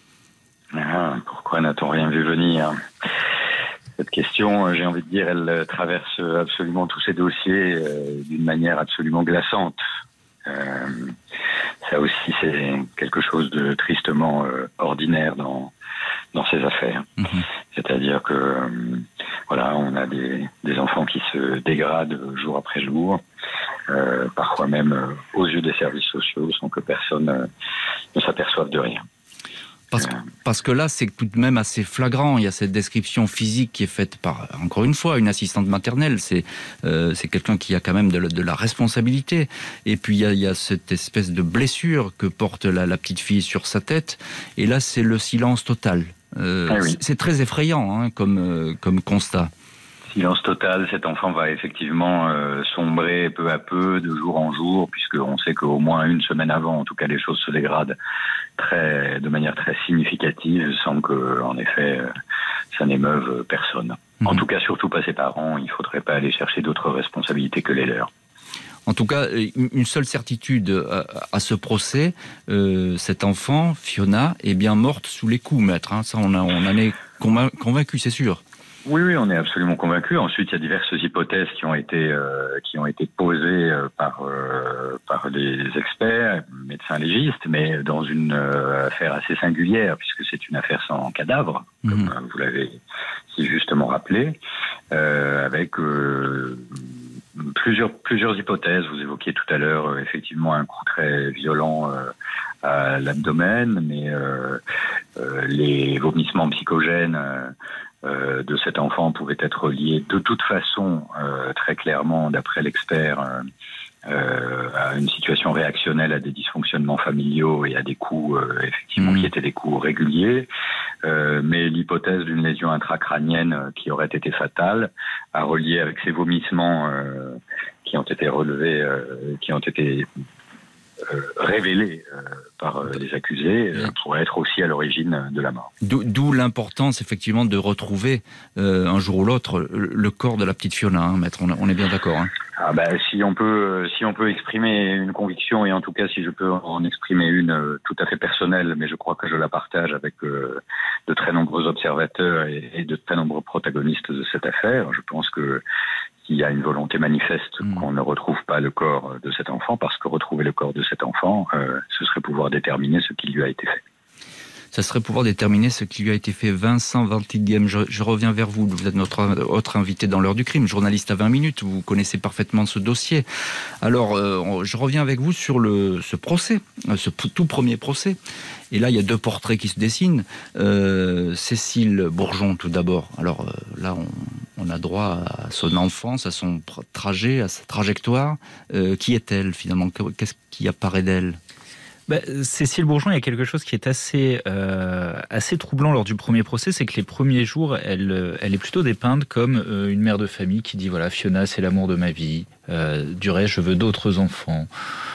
ah, Pourquoi n'a-t-on rien vu venir ? Cette question, j'ai envie de dire, elle traverse absolument tous ces dossiers euh, d'une manière absolument glaçante. Euh, ça aussi, c'est quelque chose de tristement euh, ordinaire dans, dans ces affaires. Mmh. C'est-à-dire que, euh, voilà, on a des, des enfants qui se dégradent jour après jour, euh, parfois même euh, aux yeux des services sociaux, sans que personne euh, ne s'aperçoive de rien. Parce que, parce que là, c'est tout de même assez flagrant. Il y a cette description physique qui est faite par, encore une fois, une assistante maternelle. C'est, euh, c'est quelqu'un qui a quand même de, de la responsabilité. Et puis, il y, a, il y a cette espèce de blessure que porte la, la petite fille sur sa tête. Et là, c'est le silence total. Euh, ah oui. c'est, c'est très effrayant hein, comme, euh, comme constat. Silence total, cet enfant va effectivement euh, sombrer peu à peu, de jour en jour, puisqu'on sait qu'au moins une semaine avant, en tout cas, les choses se dégradent très, de manière très significative, sans que, en effet, euh, ça n'émeuve personne. Mmh. En tout cas, surtout pas ses parents, il ne faudrait pas aller chercher d'autres responsabilités que les leurs. En tout cas, une seule certitude à ce procès, euh, cet enfant, Fiona, est bien morte sous les coups, maître. Hein. Ça, on, a, on en est convaincu, c'est sûr. Oui, oui, on est absolument convaincu. Ensuite, il y a diverses hypothèses qui ont été euh, qui ont été posées euh, par euh, par les experts, médecins légistes, mais dans une euh, affaire assez singulière, puisque c'est une affaire sans cadavre, mmh. comme euh, vous l'avez si justement rappelé, euh, avec euh, plusieurs plusieurs hypothèses. Vous évoquiez tout à l'heure euh, effectivement un coup très violent euh, à l'abdomen, mais euh, euh, les vomissements psychogènes euh, Euh, de cet enfant pouvait être lié de toute façon, euh, très clairement, d'après l'expert, euh, euh, à une situation réactionnelle, à des dysfonctionnements familiaux et à des coups, euh, effectivement, mmh. qui étaient des coups réguliers. Euh, mais l'hypothèse d'une lésion intracrânienne euh, qui aurait été fatale, à relier avec ces vomissements euh, qui ont été relevés, euh, qui ont été Euh, révélé euh, par euh, les accusés euh, pourrait être aussi à l'origine de la mort. D'où, d'où l'importance effectivement de retrouver euh, un jour ou l'autre le, le corps de la petite Fiona, hein, maître. On, on est bien d'accord. Hein. Ah bah, si on peut, si on peut exprimer une conviction et en tout cas si je peux en exprimer une euh, tout à fait personnelle, mais je crois que je la partage avec euh, de très nombreux observateurs et, et de très nombreux protagonistes de cette affaire, je pense que il y a une volonté manifeste mmh. qu'on ne retrouve pas le corps de cet enfant, parce que retrouver le corps de cet enfant, euh, ce serait pouvoir déterminer ce qui lui a été fait. Ça serait pouvoir déterminer ce qui lui a été fait. Vincent Ventighem, je, je reviens vers vous. Vous êtes notre autre invité dans l'heure du crime, journaliste à vingt minutes. Vous connaissez parfaitement ce dossier. Alors, euh, je reviens avec vous sur le, ce procès, ce tout premier procès. Et là, il y a deux portraits qui se dessinent. Euh, Cécile Bourgeon, tout d'abord. Alors euh, là, on, on a droit à son enfance, à son trajet, à sa trajectoire. Euh, qui est-elle, finalement? Qu'est-ce qui apparaît d'elle? Bah, Cécile Bourgeon, il y a quelque chose qui est assez, euh, assez troublant lors du premier procès, c'est que les premiers jours, elle, elle est plutôt dépeinte comme euh, une mère de famille qui dit, voilà, Fiona, c'est l'amour de ma vie, euh, du reste, je veux d'autres enfants,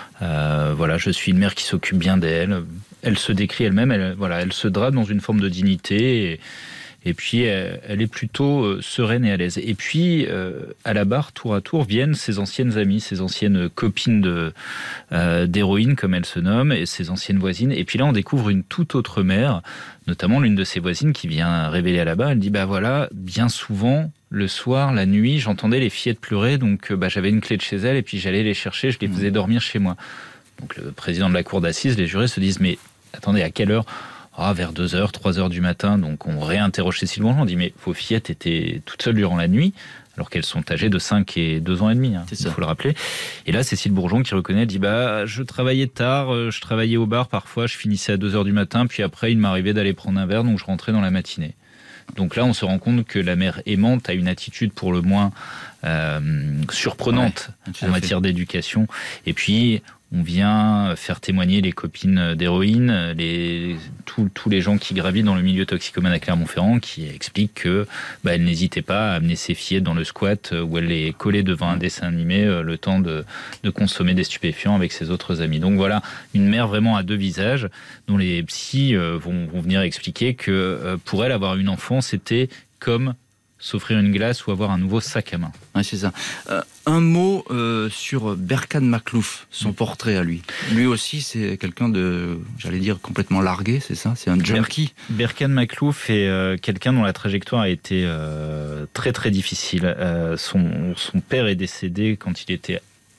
euh, voilà, je suis une mère qui s'occupe bien d'elle. Elle se décrit elle-même, elle, voilà, elle se drape dans une forme de dignité, et, et puis elle, elle est plutôt euh, sereine et à l'aise. Et puis, euh, à la barre, tour à tour, viennent ses anciennes amies, ses anciennes copines de, euh, d'héroïne, comme elle se nomme, et ses anciennes voisines. Et puis là, on découvre une toute autre mère, notamment l'une de ses voisines qui vient révéler à la barre. Elle dit, bah voilà, bien souvent, le soir, la nuit, j'entendais les fillettes pleurer, donc bah, j'avais une clé de chez elles, et puis j'allais les chercher, je les faisais dormir chez moi. Donc le président de la cour d'assises, les jurés se disent, mais attendez, à quelle heure? Ah, vers deux heures, trois heures du matin. Donc on réinterroge Cécile Bourgeon, on dit, mais vos fillettes étaient toutes seules durant la nuit, alors qu'elles sont âgées de cinq et deux ans et demi, hein, il faut le rappeler. Et là, Cécile Bourgeon qui reconnaît, elle dit, bah, je travaillais tard, je travaillais au bar parfois, je finissais à deux heures du matin, puis après il m'arrivait d'aller prendre un verre, donc je rentrais dans la matinée. Donc là, on se rend compte que la mère aimante a une attitude pour le moins euh, surprenante ouais, en matière d'éducation. Et puis, on vient faire témoigner les copines d'héroïne, les, tous les gens qui gravitent dans le milieu toxicomane à Clermont-Ferrand, qui expliquent que bah, elle n'hésitait pas à amener ses fillettes dans le squat où elle les collait devant un dessin animé euh, le temps de, de consommer des stupéfiants avec ses autres amis. Donc voilà, une mère vraiment à deux visages, dont les psys euh, vont, vont venir expliquer que euh, pour elle, avoir une enfant, c'était comme s'offrir une glace ou avoir un nouveau sac à main. Ouais, c'est ça. Euh, un mot euh, sur Berkan Makhlouf, son mmh. portrait à lui. Lui aussi, c'est quelqu'un de, j'allais dire, complètement largué, c'est ça? C'est un junkie. Berkan Makhlouf est euh, quelqu'un dont la trajectoire a été euh, très très difficile. Euh, son, son père est décédé quand il était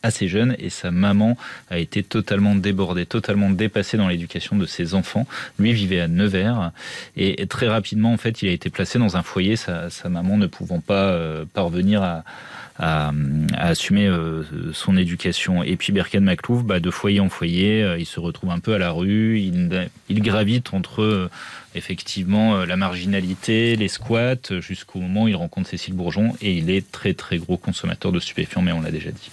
assez jeune et sa maman a été totalement débordée, totalement dépassée dans l'éducation de ses enfants. Lui vivait à Nevers et très rapidement, en fait, il a été placé dans un foyer, sa, sa maman ne pouvant pas euh, parvenir à À, à assumer euh, son éducation. Et puis Berkan Makhlouf, bah, de foyer en foyer, euh, il se retrouve un peu à la rue, il, il gravite entre euh, effectivement euh, la marginalité, les squats, jusqu'au moment où il rencontre Cécile Bourgeon, et il est très très gros consommateur de stupéfiants, mais on l'a déjà dit.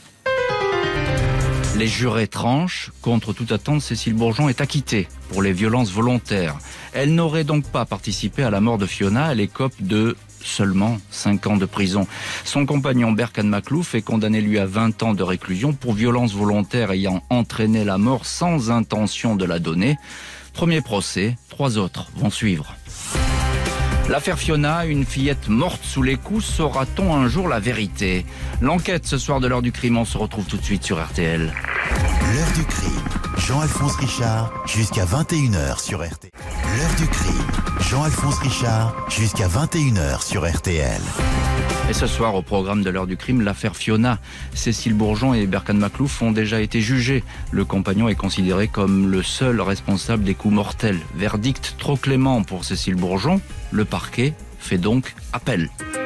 Les jurés tranchent. Contre toute attente, Cécile Bourgeon est acquittée pour les violences volontaires. Elle n'aurait donc pas participé à la mort de Fiona, elle écope de seulement cinq ans de prison. Son compagnon Berkan Makhlouf est condamné lui à vingt ans de réclusion pour violences volontaires ayant entraîné la mort sans intention de la donner. Premier procès, trois autres vont suivre. L'affaire Fiona, une fillette morte sous les coups, saura-t-on un jour la vérité? L'enquête ce soir de l'heure du crime, on se retrouve tout de suite sur R T L. L'heure du crime, Jean-Alphonse Richard, jusqu'à vingt et une heures sur R T L. L'heure du crime, Jean-Alphonse Richard, jusqu'à vingt et une heures sur R T L. Et ce soir, au programme de l'heure du crime, l'affaire Fiona. Cécile Bourgeon et Berkan Makhlouf ont déjà été jugés. Le compagnon est considéré comme le seul responsable des coups mortels. Verdict trop clément pour Cécile Bourgeon. Le parquet fait donc appel.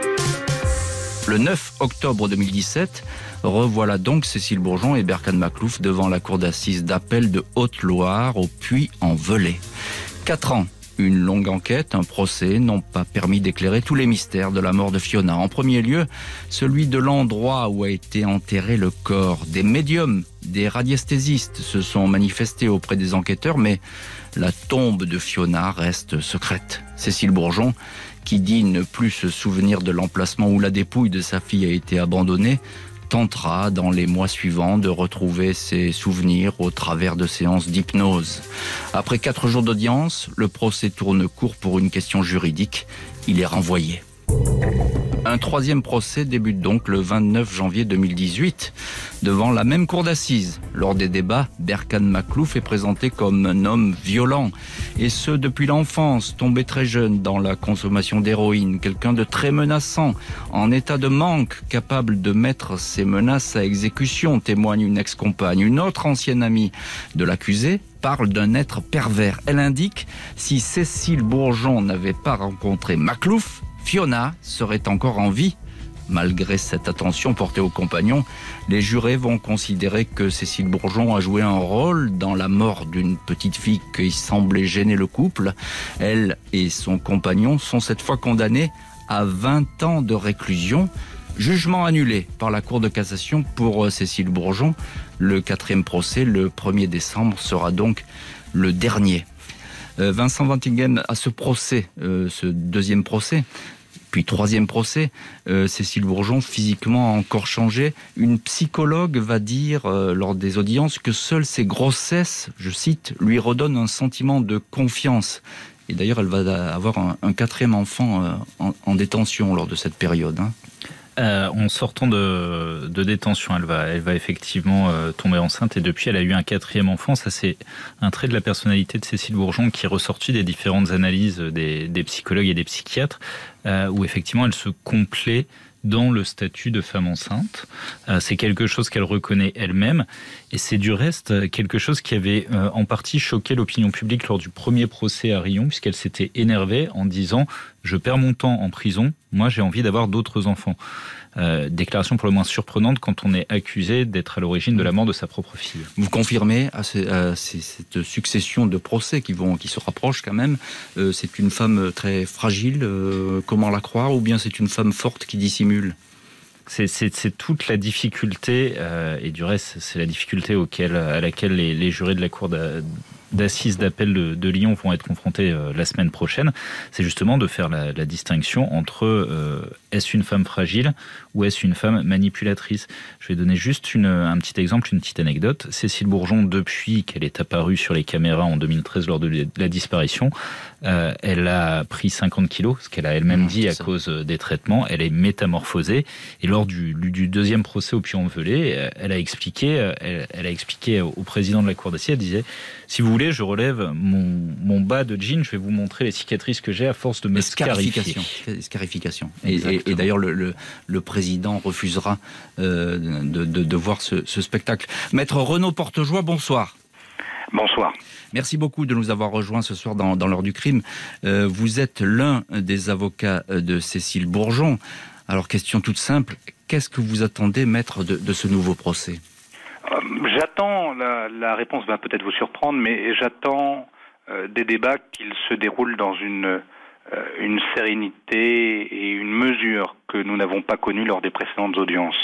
Le neuf octobre deux mille dix-sept, revoilà donc Cécile Bourgeon et Berkan Makhlouf devant la cour d'assises d'appel de Haute-Loire au Puy-en-Velay. Quatre ans. Une longue enquête, un procès n'ont pas permis d'éclairer tous les mystères de la mort de Fiona. En premier lieu, celui de l'endroit où a été enterré le corps. Des médiums, des radiesthésistes se sont manifestés auprès des enquêteurs, mais la tombe de Fiona reste secrète. Cécile Bourgeon, qui dit ne plus se souvenir de l'emplacement où la dépouille de sa fille a été abandonnée, tentera dans les mois suivants de retrouver ses souvenirs au travers de séances d'hypnose. Après quatre jours d'audience, le procès tourne court pour une question juridique. Il est renvoyé. Un troisième procès débute donc le vingt-neuf janvier deux mille dix-huit devant la même cour d'assises. Lors des débats, Berkan Makhlouf est présenté comme un homme violent, et ce depuis l'enfance, tombé très jeune dans la consommation d'héroïne, quelqu'un de très menaçant, en état de manque, capable de mettre ses menaces à exécution, témoigne une ex-compagne. Une autre ancienne amie de l'accusé parle d'un être pervers. Elle indique, si Cécile Bourgeon n'avait pas rencontré Makhlouf, Fiona serait encore en vie. Malgré cette attention portée au compagnon, les jurés vont considérer que Cécile Bourgeon a joué un rôle dans la mort d'une petite fille qui semblait gêner le couple. Elle et son compagnon sont cette fois condamnés à vingt ans de réclusion. Jugement annulé par la Cour de cassation pour Cécile Bourgeon. Le quatrième procès, le premier décembre, sera donc le dernier. Euh, Vincent Vantingen, à ce procès, euh, ce deuxième procès, puis troisième procès, euh, Cécile Bourgeon physiquement a encore changé. Une psychologue va dire euh, lors des audiences que seules ses grossesses, je cite, lui redonnent un sentiment de confiance. Et d'ailleurs, elle va avoir un, un quatrième enfant euh, en, en détention lors de cette période. Hein. Euh, en sortant de, de détention, elle va, elle va effectivement euh, tomber enceinte, et depuis elle a eu un quatrième enfant. Ça, c'est un trait de la personnalité de Cécile Bourgeon qui est ressorti des différentes analyses des, des psychologues et des psychiatres, euh, où effectivement elle se complaît dans le statut de femme enceinte. Euh, c'est quelque chose qu'elle reconnaît elle-même, et c'est du reste quelque chose qui avait euh, en partie choqué l'opinion publique lors du premier procès à Riom, puisqu'elle s'était énervée en disant « Je perds mon temps en prison, moi j'ai envie d'avoir d'autres enfants ». Euh, déclaration pour le moins surprenante quand on est accusé d'être à l'origine de la mort de sa propre fille. Vous confirmez à, ces, à ces, cette succession de procès qui, vont, qui se rapprochent quand même, euh, c'est une femme très fragile, euh, comment la croire, ou bien c'est une femme forte qui dissimule ? C'est, c'est, c'est toute la difficulté, euh, et du reste c'est la difficulté auquel, à laquelle les, les jurés de la cour d'assises d'appel de, de Lyon vont être confrontés euh, la semaine prochaine. C'est justement de faire la, la distinction entre euh, est-ce une femme fragile ou est-ce une femme manipulatrice. Je vais donner juste une, un petit exemple, une petite anecdote. Cécile Bourgeon, depuis qu'elle est apparue sur les caméras en deux mille treize lors de la disparition, euh, elle a pris cinquante kilos, ce qu'elle a elle-même mmh, dit à ça. Cause des traitements. Elle est métamorphosée, et lors du, du deuxième procès au Puy-en-Velay, elle a expliqué, elle, elle a expliqué au président de la cour d'assises, elle disait, si vous voulez, voulez, je relève mon, mon bas de jean. Je vais vous montrer les cicatrices que j'ai à force de me scarifier. Scarification. Et, et, et d'ailleurs, le, le, le président refusera euh, de, de, de voir ce, ce spectacle. Maître Renaud Portejoie, bonsoir. Bonsoir. Merci beaucoup de nous avoir rejoints ce soir dans, dans l'heure du crime. Euh, vous êtes l'un des avocats de Cécile Bourgeon. Alors, question toute simple, qu'est-ce que vous attendez, maître, de, de ce nouveau procès ? euh, J'attends, la, la réponse va peut-être vous surprendre, mais j'attends euh, des débats qu'ils se déroulent dans une, euh, une sérénité et une mesure que nous n'avons pas connue lors des précédentes audiences.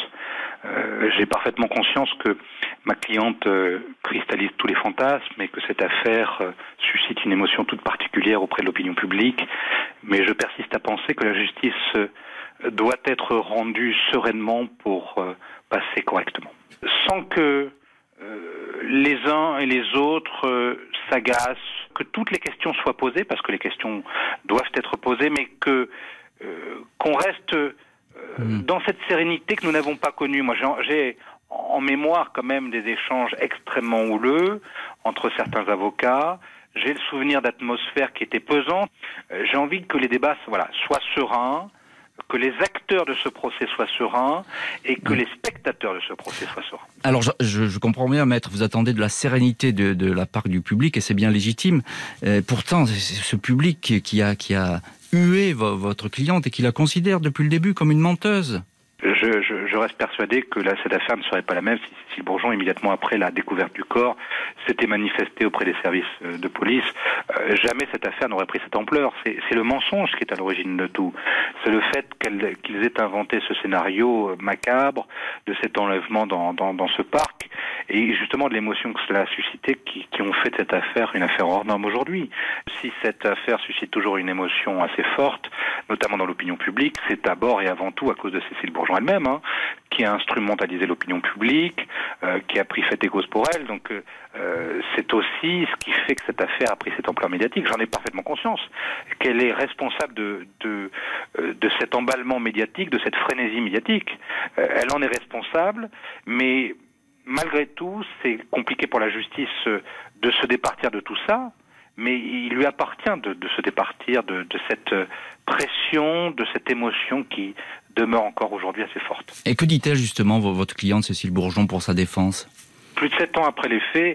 Euh, j'ai parfaitement conscience que ma cliente euh, cristallise tous les fantasmes et que cette affaire euh, suscite une émotion toute particulière auprès de l'opinion publique, mais je persiste à penser que la justice euh, doit être rendue sereinement pour euh, passer correctement. Sans que euh, les uns et les autres euh, s'agacent, que toutes les questions soient posées, parce que les questions doivent être posées, mais que euh, qu'on reste euh, mmh. dans cette sérénité que nous n'avons pas connue. Moi, j'ai, j'ai en mémoire quand même des échanges extrêmement houleux entre certains avocats. J'ai le souvenir d'atmosphère qui était pesante. Euh, j'ai envie que les débats voilà, soient sereins, que les acteurs de ce procès soient sereins et que mmh. les spectateurs de ce procès soient sereins. Alors, je, je, je comprends bien, maître, vous attendez de la sérénité de, de la part du public et c'est bien légitime. Euh, pourtant, c'est ce public qui a, qui a hué vo- votre cliente et qui la considère depuis le début comme une menteuse. Je, je, je reste persuadé que là, cette affaire ne serait pas la même si Cécile Bourgeon, immédiatement après la découverte du corps, s'était manifestée auprès des services de police. Euh, jamais cette affaire n'aurait pris cette ampleur. C'est, c'est le mensonge qui est à l'origine de tout. C'est le fait qu'elle, qu'ils aient inventé ce scénario macabre de cet enlèvement dans, dans, dans ce parc et justement de l'émotion que cela a suscité qui, qui ont fait de cette affaire une affaire hors norme aujourd'hui. Si cette affaire suscite toujours une émotion assez forte, notamment dans l'opinion publique, c'est d'abord et avant tout à cause de Cécile Bourgeon elle-même, hein, qui a instrumentalisé l'opinion publique, euh, qui a pris fait et cause pour elle. Donc euh, c'est aussi ce qui fait que cette affaire a pris cette ampleur médiatique. J'en ai parfaitement conscience. Qu'elle est responsable de, de, euh, de cet emballement médiatique, de cette frénésie médiatique. Euh, elle en est responsable, mais malgré tout, c'est compliqué pour la justice de se départir de tout ça. Mais il lui appartient de, de se départir de, de cette pression, de cette émotion qui demeure encore aujourd'hui assez forte. Et que dit-elle justement, votre cliente Cécile Bourgeon, pour sa défense ? Plus de sept ans après les faits,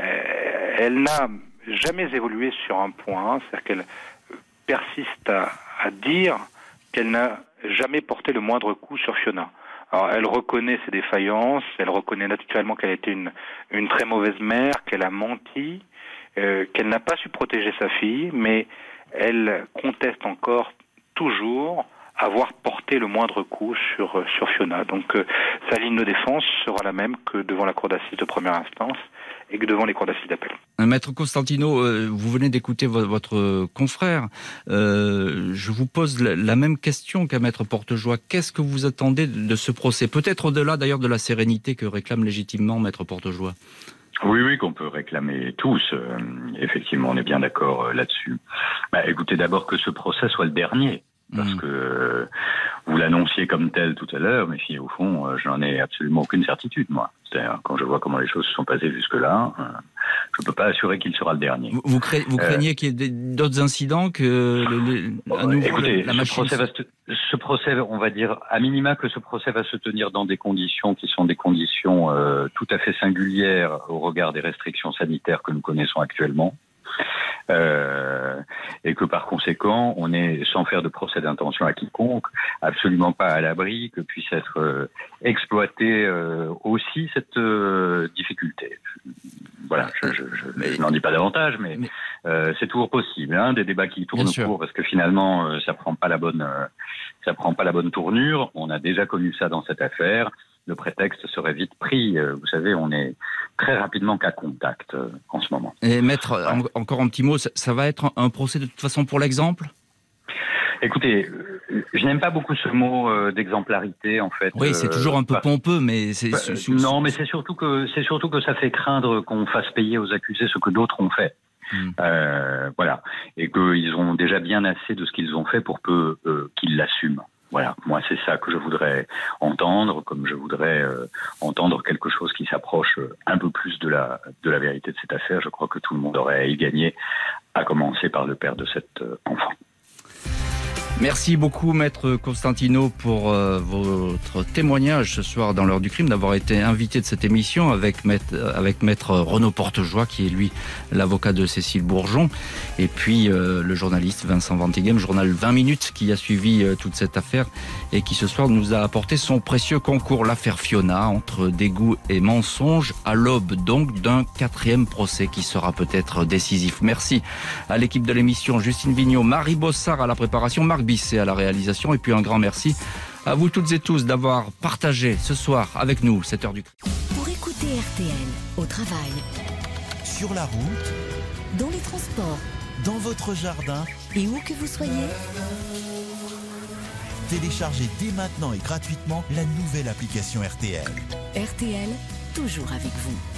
euh, elle n'a jamais évolué sur un point, c'est-à-dire qu'elle persiste à, à dire qu'elle n'a jamais porté le moindre coup sur Fiona. Alors, elle reconnaît ses défaillances, elle reconnaît naturellement qu'elle a été une, une très mauvaise mère, qu'elle a menti, Euh, qu'elle n'a pas su protéger sa fille, mais elle conteste encore toujours avoir porté le moindre coup sur, sur Fiona. Donc euh, sa ligne de défense sera la même que devant la cour d'assises de première instance et que devant les cours d'assises d'appel. Maître Costantino, euh, vous venez d'écouter vo- votre confrère. Euh, je vous pose la, la même question qu'à Maître Portejoie. Qu'est-ce que vous attendez de, de ce procès ? Peut-être au-delà d'ailleurs de la sérénité que réclame légitimement Maître Portejoie. Oui, oui, qu'on peut réclamer tous. Euh, effectivement, on est bien d'accord euh, là-dessus. Bah, écoutez, d'abord que ce procès soit le dernier, parce mmh. que euh, vous l'annonciez comme tel tout à l'heure, mais si au fond, euh, je n'en ai absolument aucune certitude, moi. C'est-à-dire, quand je vois comment les choses se sont passées jusque-là, euh, je ne peux pas assurer qu'il sera le dernier. Vous, vous, craignez, vous craignez euh, qu'il y ait d'autres incidents que le, le, à nouveau, écoutez, la, la ce procès, va se, ce procès, on va dire, à minima que ce procès va se tenir dans des conditions qui sont des conditions euh, tout à fait singulières au regard des restrictions sanitaires que nous connaissons actuellement. Euh, et que par conséquent, on est, sans faire de procès d'intention à quiconque, absolument pas à l'abri que puisse être euh, exploitée euh, aussi cette euh, difficulté. Voilà, je, je, je, mais, je n'en dis pas davantage, mais, mais euh, c'est toujours possible, hein, des débats qui tournent autour, parce que finalement, euh, ça prend pas la bonne, euh, ça prend pas la bonne tournure. On a déjà connu ça dans cette affaire. Le prétexte serait vite pris. Vous savez, on est très rapidement cas contact euh, en ce moment. Et maître, ouais. en, encore un petit mot, ça, ça va être un, un procès de toute façon pour l'exemple ? Écoutez, je n'aime pas beaucoup ce mot euh, d'exemplarité, en fait. Oui, c'est toujours un peu euh, pompeux, mais c'est... Bah, sous, sous, non, mais c'est surtout que c'est surtout que ça fait craindre qu'on fasse payer aux accusés ce que d'autres ont fait. Mmh. Euh, voilà, et qu'ils ont déjà bien assez de ce qu'ils ont fait pour peu euh, qu'ils l'assument. Voilà, moi c'est ça que je voudrais entendre, comme je voudrais euh, entendre quelque chose qui s'approche un peu plus de la, de la vérité de cette affaire. Je crois que tout le monde aurait à y gagner, à commencer par le père de cet euh, enfant. Merci beaucoup, Maître Costantino, pour euh, votre témoignage ce soir dans l'heure du crime, d'avoir été invité de cette émission avec Maître, avec Maître Renaud Portejoie, qui est lui l'avocat de Cécile Bourgeon, et puis euh, le journaliste Vincent Ventighem, journal vingt minutes, qui a suivi euh, toute cette affaire et qui ce soir nous a apporté son précieux concours, l'affaire Fiona, entre dégoût et mensonge, à l'aube donc d'un quatrième procès qui sera peut-être décisif. Merci à l'équipe de l'émission, Justine Vignot, Marie Bossard à la préparation, Marc Bisset à la réalisation, et puis un grand merci à vous toutes et tous d'avoir partagé ce soir avec nous cette heure du crime. Pour écouter R T L au travail, Sur la route, dans les transports dans votre jardin, et où que vous soyez, téléchargez dès maintenant et gratuitement la nouvelle application R T L. R T L, toujours avec vous.